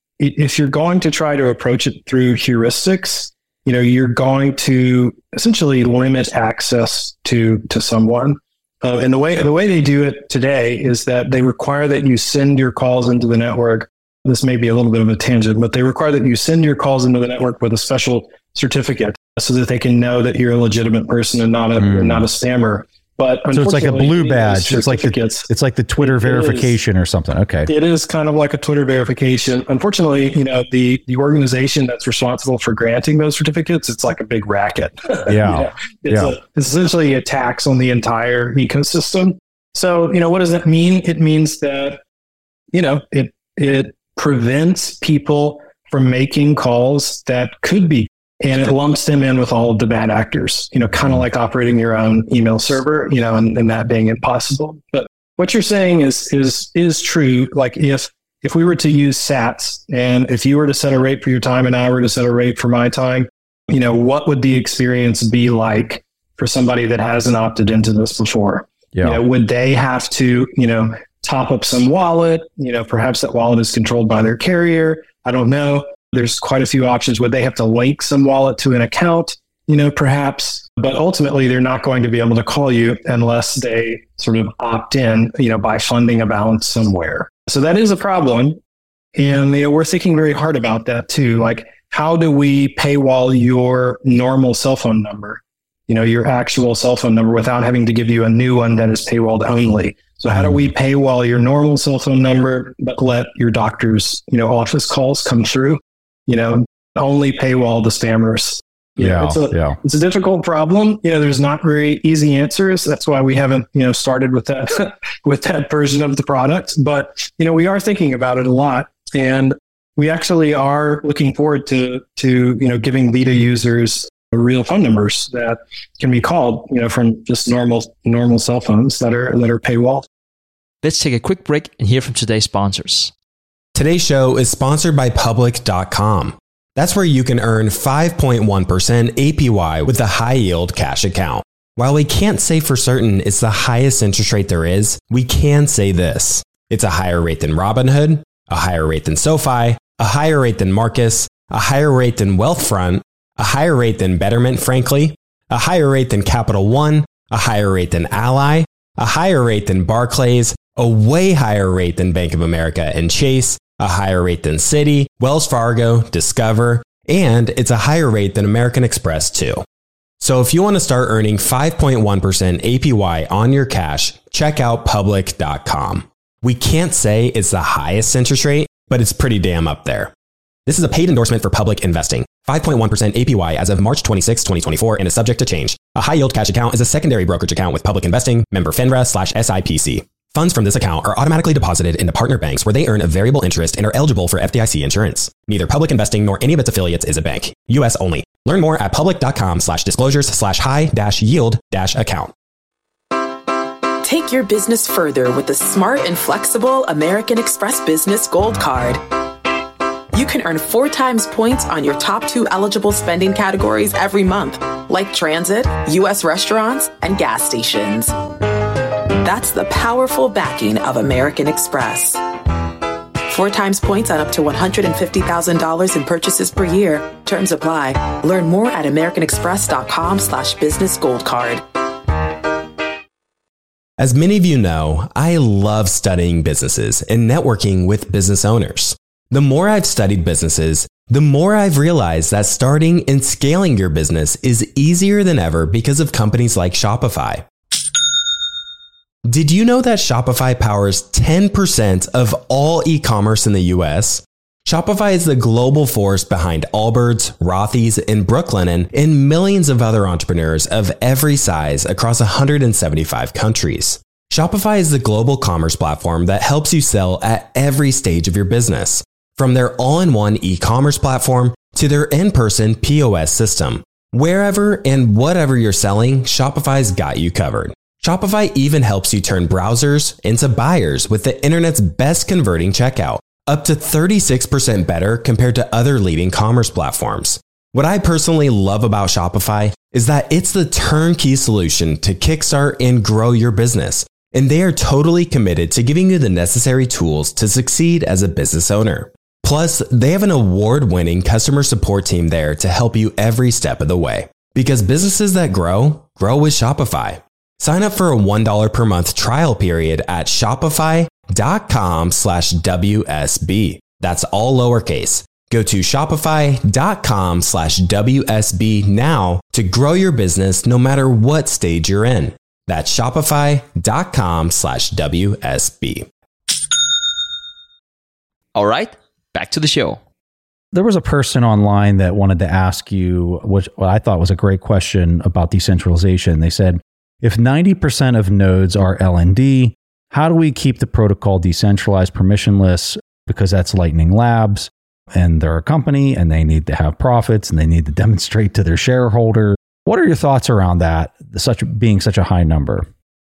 if you're going to try to approach it through heuristics, you know, you're going to essentially limit access to to someone. Uh, and the way the way they do it today is that they require that you send your calls into the network. This may be a little bit of a tangent, but they require that you send your calls into the network with a special certificate so that they can know that you're a legitimate person and not a mm. not a spammer. But so it's like a blue badge. It's like the, it's like the Twitter verification is, or something. Okay, it is kind of like a Twitter verification. Unfortunately, you know, the the organization that's responsible for granting those certificates, it's like a big racket. Yeah, you know, it's, yeah. A, it's essentially a tax on the entire ecosystem. So, you know, what does that mean? It means that, you know, it it prevents people from making calls that could be. And it lumps them in with all of the bad actors, you know, kind of like operating your own email server, you know, and, and that being impossible. But what you're saying is is is true. Like if if we were to use sats, and if you were to set a rate for your time and I were to set a rate for my time, you know, what would the experience be like for somebody that hasn't opted into this before? Yeah. You know, would they have to, you know, top up some wallet? You know, perhaps that wallet is controlled by their carrier. I don't know. There's quite a few options. Would they have to link some wallet to an account? You know, perhaps. But ultimately, they're not going to be able to call you unless they sort of opt in, you know, by funding a balance somewhere. So that is a problem. And, you know, we're thinking very hard about that too. Like, how do we paywall your normal cell phone number? You know, your actual cell phone number without having to give you a new one that is paywalled only. So how do we paywall your normal cell phone number, but let your doctor's, you know, office calls come through? You know, only paywall the spammers. You yeah, know, it's a, yeah. It's a difficult problem. You know, there's not very easy answers. That's why we haven't, you know, started with that, with that version of the product. But, you know, we are thinking about it a lot. And we actually are looking forward to, to, you know, giving beta users real phone numbers that can be called, you know, from just normal, normal cell phones that are, that are paywalled. Let's take a quick break and hear from today's sponsors. Today's show is sponsored by Public dot com. That's where you can earn five point one percent A P Y with a high-yield cash account. While we can't say for certain it's the highest interest rate there is, we can say this. It's a higher rate than Robinhood, a higher rate than SoFi, a higher rate than Marcus, a higher rate than Wealthfront, a higher rate than Betterment, frankly, a higher rate than Capital One, a higher rate than Ally, a higher rate than Barclays, a way higher rate than Bank of America and Chase, a higher rate than Citi, Wells Fargo, Discover, and it's a higher rate than American Express too. So if you want to start earning five point one percent A P Y on your cash, check out Public dot com. We can't say it's the highest interest rate, but it's pretty damn up there. This is a paid endorsement for Public Investing. five point one percent A P Y as of March twenty-sixth, twenty twenty-four, and is subject to change. A high-yield cash account is a secondary brokerage account with Public Investing, member FINRA slash S I P C. Funds from this account are automatically deposited into partner banks where they earn a variable interest and are eligible for F D I C insurance. Neither Public Investing nor any of its affiliates is a bank. U S only. Learn more at public dot com slash disclosures slash high dash yield dash account. Take your business further with the smart and flexible American Express Business Gold Card. You can earn four times points on your top two eligible spending categories every month, like transit, U S restaurants, and gas stations. That's the powerful backing of American Express. Four times points on up to one hundred fifty thousand dollars in purchases per year. Terms apply. Learn more at american express dot com slash business gold card. As many of you know, I love studying businesses and networking with business owners. The more I've studied businesses, the more I've realized that starting and scaling your business is easier than ever because of companies like Shopify. Did you know that Shopify powers ten percent of all e-commerce in the U S? Shopify is the global force behind Allbirds, Rothy's, and Brooklinen, and millions of other entrepreneurs of every size across one hundred seventy-five countries. Shopify is the global commerce platform that helps you sell at every stage of your business, from their all-in-one e-commerce platform to their in-person P O S system. Wherever and whatever you're selling, Shopify's got you covered. Shopify even helps you turn browsers into buyers with the internet's best converting checkout, up to thirty-six percent better compared to other leading commerce platforms. What I personally love about Shopify is that it's the turnkey solution to kickstart and grow your business, and they are totally committed to giving you the necessary tools to succeed as a business owner. Plus, they have an award-winning customer support team there to help you every step of the way. Because businesses that grow, grow with Shopify. Sign up for a one dollar per month trial period at shopify.com slash WSB. That's all lowercase. Go to shopify.com slash WSB now to grow your business no matter what stage you're in. That's shopify.com slash WSB. All right, back to the show. There was a person online that wanted to ask you, which what I thought was a great question about decentralization. They said, if ninety percent of nodes are L N D, how do we keep the protocol decentralized, permissionless? Because that's Lightning Labs, and they're a company, and they need to have profits, and they need to demonstrate to their shareholder. What are your thoughts around that, such being such a high number?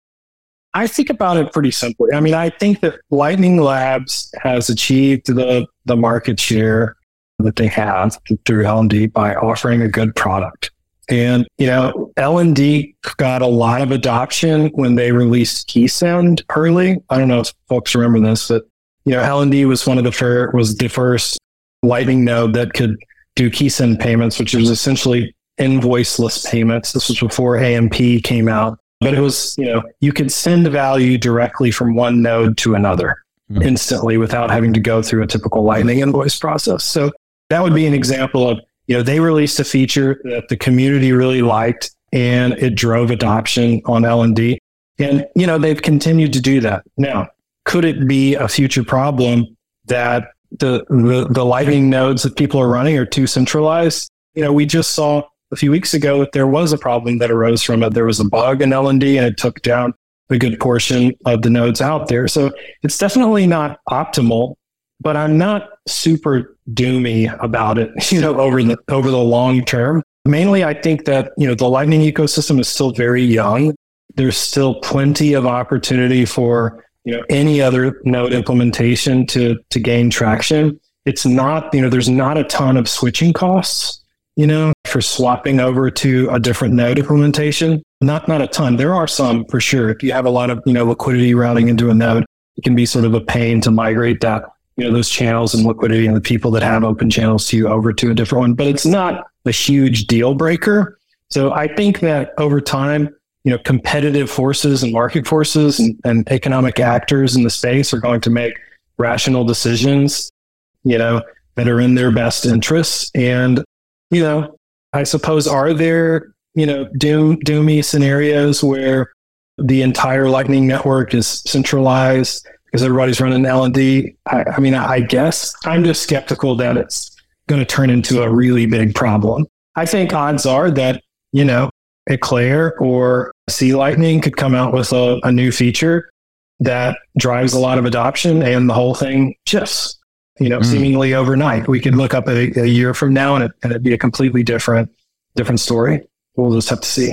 I think about it pretty simply. I mean, I think that Lightning Labs has achieved the, the market share that they have through L N D by offering a good product. And, you know, L N D got a lot of adoption when they released KeySend early. I don't know if folks remember this, but, you know, L N D was one of the first, was the first Lightning node that could do KeySend payments, which was essentially invoiceless payments. This was before A M P came out. But it was, you know, you could send value directly from one node to another mm. instantly without having to go through a typical Lightning invoice process. So that would be an example of, you know, they released a feature that the community really liked and it drove adoption on L N D. And, you know, they've continued to do that. Now, could it be a future problem that the, the, the Lightning nodes that people are running are too centralized? You know, we just saw a few weeks ago that there was a problem that arose from it. There was a bug in L N D and it took down a good portion of the nodes out there. So it's definitely not optimal, but I'm not super doomy about it, you know, over the, over the long term. Mainly, I think that, you know, the Lightning ecosystem is still very young. There's still plenty of opportunity for, you know, any other node implementation to, to gain traction. It's not, you know, there's not a ton of switching costs, you know, for swapping over to a different node implementation. Not, not a ton. There are some for sure. If you have a lot of, you know, liquidity routing into a node, it can be sort of a pain to migrate that, you know, those channels and liquidity and the people that have open channels to you over to a different one, but it's not a huge deal breaker. So I think that over time, you know, competitive forces and market forces and, and economic actors in the space are going to make rational decisions, you know, that are in their best interests. And, you know, I suppose, are there, you know, doom, doomy scenarios where the entire Lightning network is centralized because everybody's running L N D? I, I mean, I guess I'm just skeptical that it's going to turn into a really big problem. I think odds are that, you know, Eclair or C Lightning could come out with a, a new feature that drives a lot of adoption and the whole thing shifts, you know, mm. seemingly overnight. We could look up a, a year from now and, it, and it'd be a completely different, different story. We'll just have to see.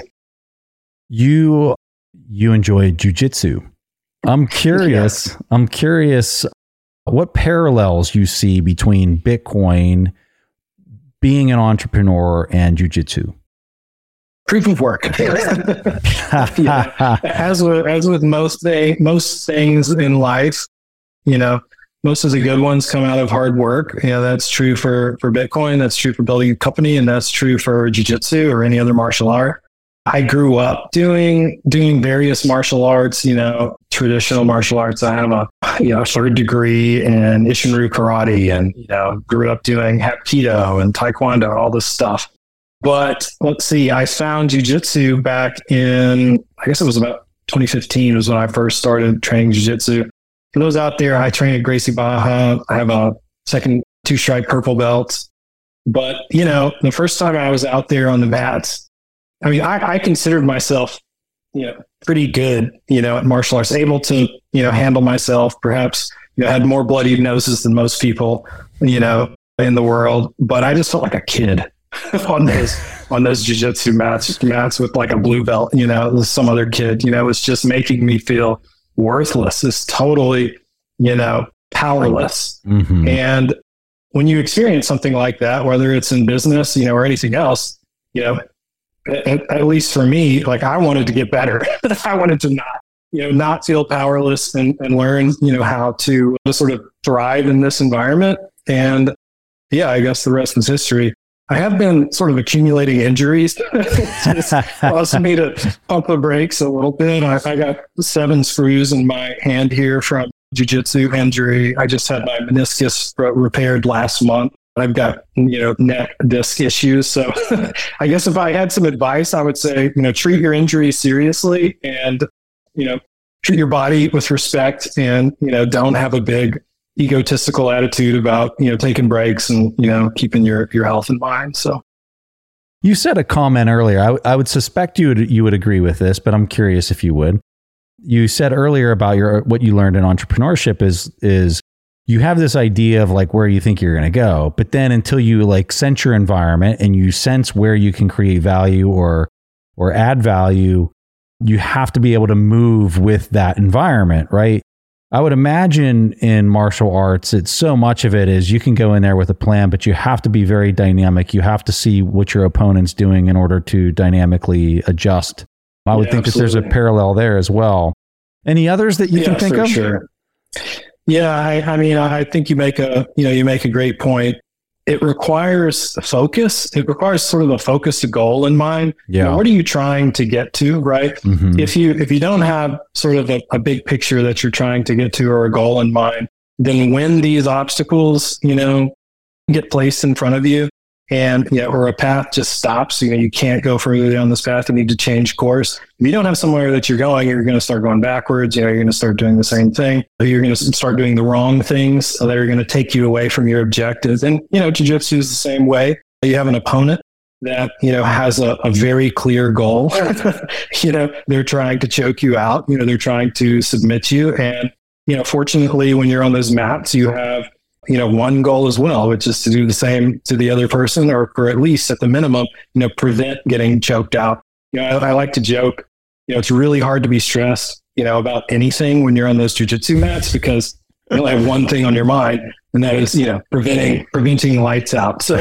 You, you enjoy jujitsu. I'm curious, yes. I'm curious what parallels you see between Bitcoin, being an entrepreneur, and jujitsu. Proof of work. yeah. As with, as with most thing, most things in life, you know, most of the good ones come out of hard work. You know, that's true for, for Bitcoin. That's true for building a company. And that's true for jiu-jitsu or any other martial art. I grew up doing, doing various martial arts, you know, traditional martial arts. I have a, you know, third degree in Isshin-ryu karate and, you know, grew up doing Hapkido and Taekwondo, all this stuff. But let's see, I found jiu-jitsu back in, I guess it was about twenty fifteen was when I first started training jiu-jitsu. For those out there, I train at Gracie Barra. I have a second two-stripe purple belt. But, you know, the first time I was out there on the mats, I mean, I, I considered myself, you know, pretty good, you know, at martial arts, able to, you know, handle myself, perhaps, you know, had more bloody noses than most people, you know, in the world. But I just felt like a kid. on those on those jiu-jitsu mats, mats with like a blue belt, you know, some other kid, you know, it's just making me feel worthless. It's totally, you know, powerless. Mm-hmm. And when you experience something like that, whether it's in business, you know, or anything else, you know, at, at least for me, like I wanted to get better. I wanted to not, you know, not feel powerless and, and learn, you know, how to, to sort of thrive in this environment. And yeah, I guess the rest is history. I have been sort of accumulating injuries. It's caused me to pump the brakes a little bit. I, I got seven screws in my hand here from jiu-jitsu injury. I just had my meniscus repaired last month. I've got, you know, neck disc issues. So I guess if I had some advice, I would say, you know, treat your injuries seriously and, you know, treat your body with respect and, you know, don't have a big egotistical attitude about, you know, taking breaks and, you know, keeping your, your health in mind. So you said a comment earlier. I, w- I would suspect you would, you would agree with this, but I'm curious if you would. You said earlier about your, what you learned in entrepreneurship is, is you have this idea of like where you think you're going to go, but then until you like sense your environment and you sense where you can create value or, or add value, you have to be able to move with that environment, right? I would imagine in martial arts, it's so much of it is you can go in there with a plan, but you have to be very dynamic. You have to see what your opponent's doing in order to dynamically adjust. I would yeah, think absolutely. that there's a parallel there as well. Any others that you yeah, can think for of? Sure. Yeah, I, I mean, I think you make a, you know, you make a great point. It requires focus. It requires sort of a focused goal in mind. Yeah. You know, what are you trying to get to, right? Mm-hmm. If you if you don't have sort of a, a big picture that you're trying to get to or a goal in mind, then when these obstacles, you know, get placed in front of you and, you know, or a path just stops, you know, you can't go further down this path, you need to change course. If you don't have somewhere that you're going, you're going to start going backwards. You know, you're going to start doing the same thing. You're going to start doing the wrong things that are going to take you away from your objectives. And, you know, jiu-jitsu is the same way. You have an opponent that, you know, has a, a very clear goal. You know, they're trying to choke you out. You know, they're trying to submit you. And, you know, fortunately, when you're on those mats, you have, you know, one goal as well, which is to do the same to the other person, or, or at least at the minimum, you know, prevent getting choked out. You know, I, I like to joke, you know, it's really hard to be stressed, you know, about anything when you're on those jiu-jitsu mats because you only have one thing on your mind, and that is, you know, preventing, preventing lights out. So,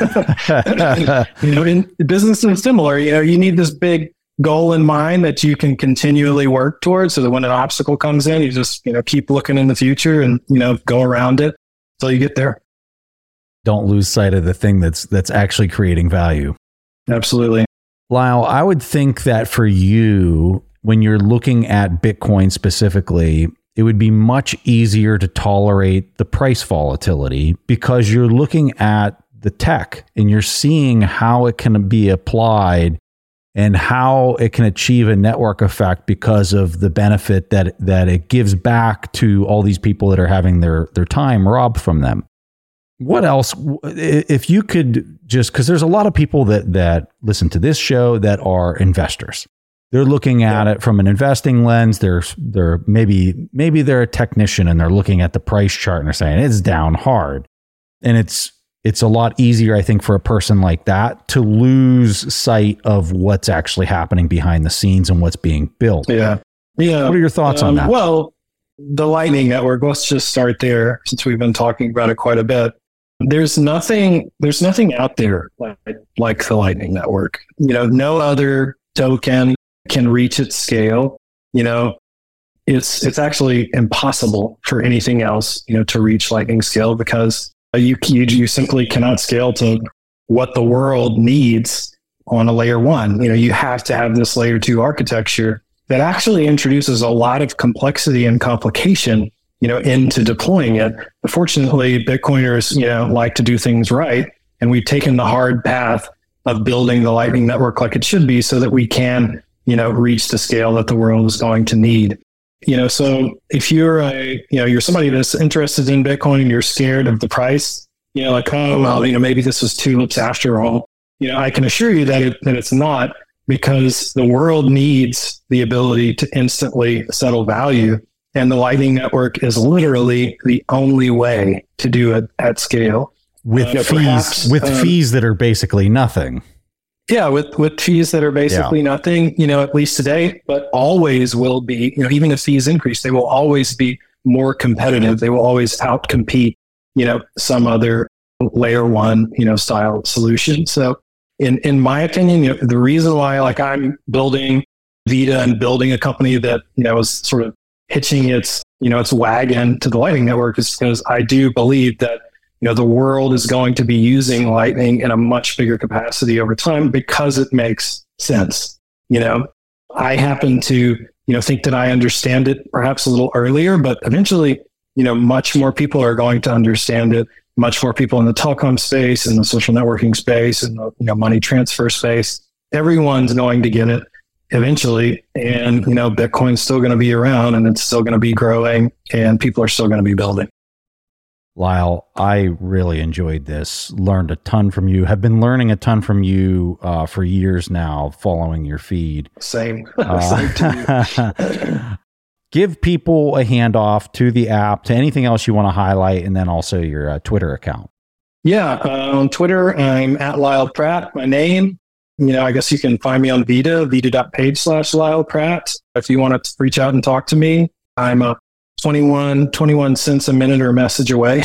you know, in business is similar, you know, you need this big goal in mind that you can continually work towards so that when an obstacle comes in, you just, you know, keep looking in the future and, you know, go around it until you get there. Don't lose sight of the thing that's that's actually creating value. Absolutely. Lyle, I would think that for you, when you're looking at Bitcoin specifically, it would be much easier to tolerate the price volatility because you're looking at the tech and you're seeing how it can be applied and how it can achieve a network effect because of the benefit that that it gives back to all these people that are having their their time robbed from them. What else, if you could just, because there's a lot of people that that listen to this show that are investors. They're looking at yeah. it from an investing lens. They're they're maybe maybe they're a technician and they're looking at the price chart and they're saying it's down hard. And it's it's a lot easier, I think, for a person like that to lose sight of what's actually happening behind the scenes and what's being built. Yeah. Yeah. What are your thoughts um, on that? Well, the Lightning Network, let's just start there since we've been talking about it quite a bit. There's nothing, there's nothing out there like, like the Lightning Network. You know, no other token can reach its scale. You know, it's, it's actually impossible for anything else, you know, to reach Lightning scale because You, you you simply cannot scale to what the world needs on a layer one. You know, you have to have this layer two architecture that actually introduces a lot of complexity and complication, you know, into deploying it. But fortunately, Bitcoiners, you know, like to do things right. And we've taken the hard path of building the Lightning Network like it should be so that we can, you know, reach the scale that the world is going to need. You know, so if you're a, you know, you're somebody that's interested in Bitcoin and you're scared of the price, you know, like, oh, well, you know, maybe this was tulips after all. You know, I can assure you that it, that it's not, because the world needs the ability to instantly settle value. And the Lightning Network is literally the only way to do it at scale. with you know, fees perhaps, with um, fees that are basically nothing. Yeah, with, with fees that are basically Yeah. nothing, you know, at least today, but always will be, you know, even if fees increase, they will always be more competitive. They will always outcompete, you know, some other layer one, you know, style solution. So in, in my opinion, you know, the reason why like I'm building Vita and building a company that, you know, is sort of hitching its, you know, its wagon to the Lightning Network is because I do believe that, you know, the world is going to be using Lightning in a much bigger capacity over time because it makes sense. You know, I happen to, you know, think that I understand it perhaps a little earlier, but eventually, you know, much more people are going to understand it. Much more people in the telecom space, in the social networking space, and the, you know, money transfer space. Everyone's going to get it eventually. And, you know, Bitcoin's still going to be around and it's still going to be growing and people are still going to be building. Lyle, I really enjoyed this, learned a ton from you, have been learning a ton from you uh, for years now, following your feed. Same. Uh, Same to you. Give people a handoff to the app, to anything else you want to highlight, and then also your uh, Twitter account. Yeah, uh, on Twitter, I'm at Lyle Pratt, my name. You know, I guess you can find me on Vita, vita.page slash Lyle Pratt. If you want to reach out and talk to me, I'm a twenty-one, twenty-one cents a minute or a message away.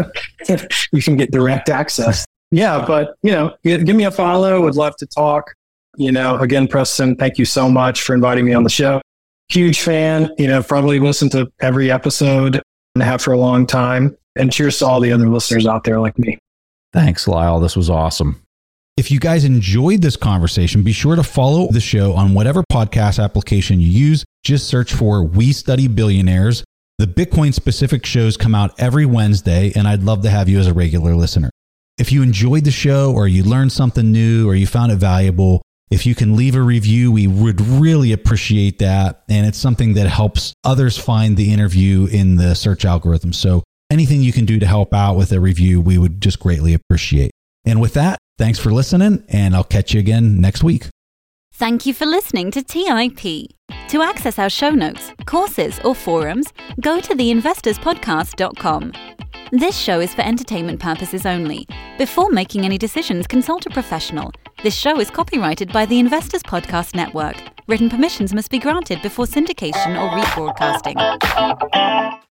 You can get direct access. Yeah, but, you know, give, give me a follow. Would love to talk. You know, again, Preston, thank you so much for inviting me on the show. Huge fan, you know, probably listened to every episode and have for a long time. And cheers to all the other listeners out there like me. Thanks, Lyle. This was awesome. If you guys enjoyed this conversation, be sure to follow the show on whatever podcast application you use. Just search for We Study Billionaires. The Bitcoin specific shows come out every Wednesday, and I'd love to have you as a regular listener. If you enjoyed the show or you learned something new or you found it valuable, if you can leave a review, we would really appreciate that. And it's something that helps others find the interview in the search algorithm. So anything you can do to help out with a review, we would just greatly appreciate. And with that, thanks for listening, and I'll catch you again next week. Thank you for listening to T I P. To access our show notes, courses, or forums, go to the investors podcast dot com. This show is for entertainment purposes only. Before making any decisions, consult a professional. This show is copyrighted by the Investors Podcast Network. Written permissions must be granted before syndication or rebroadcasting.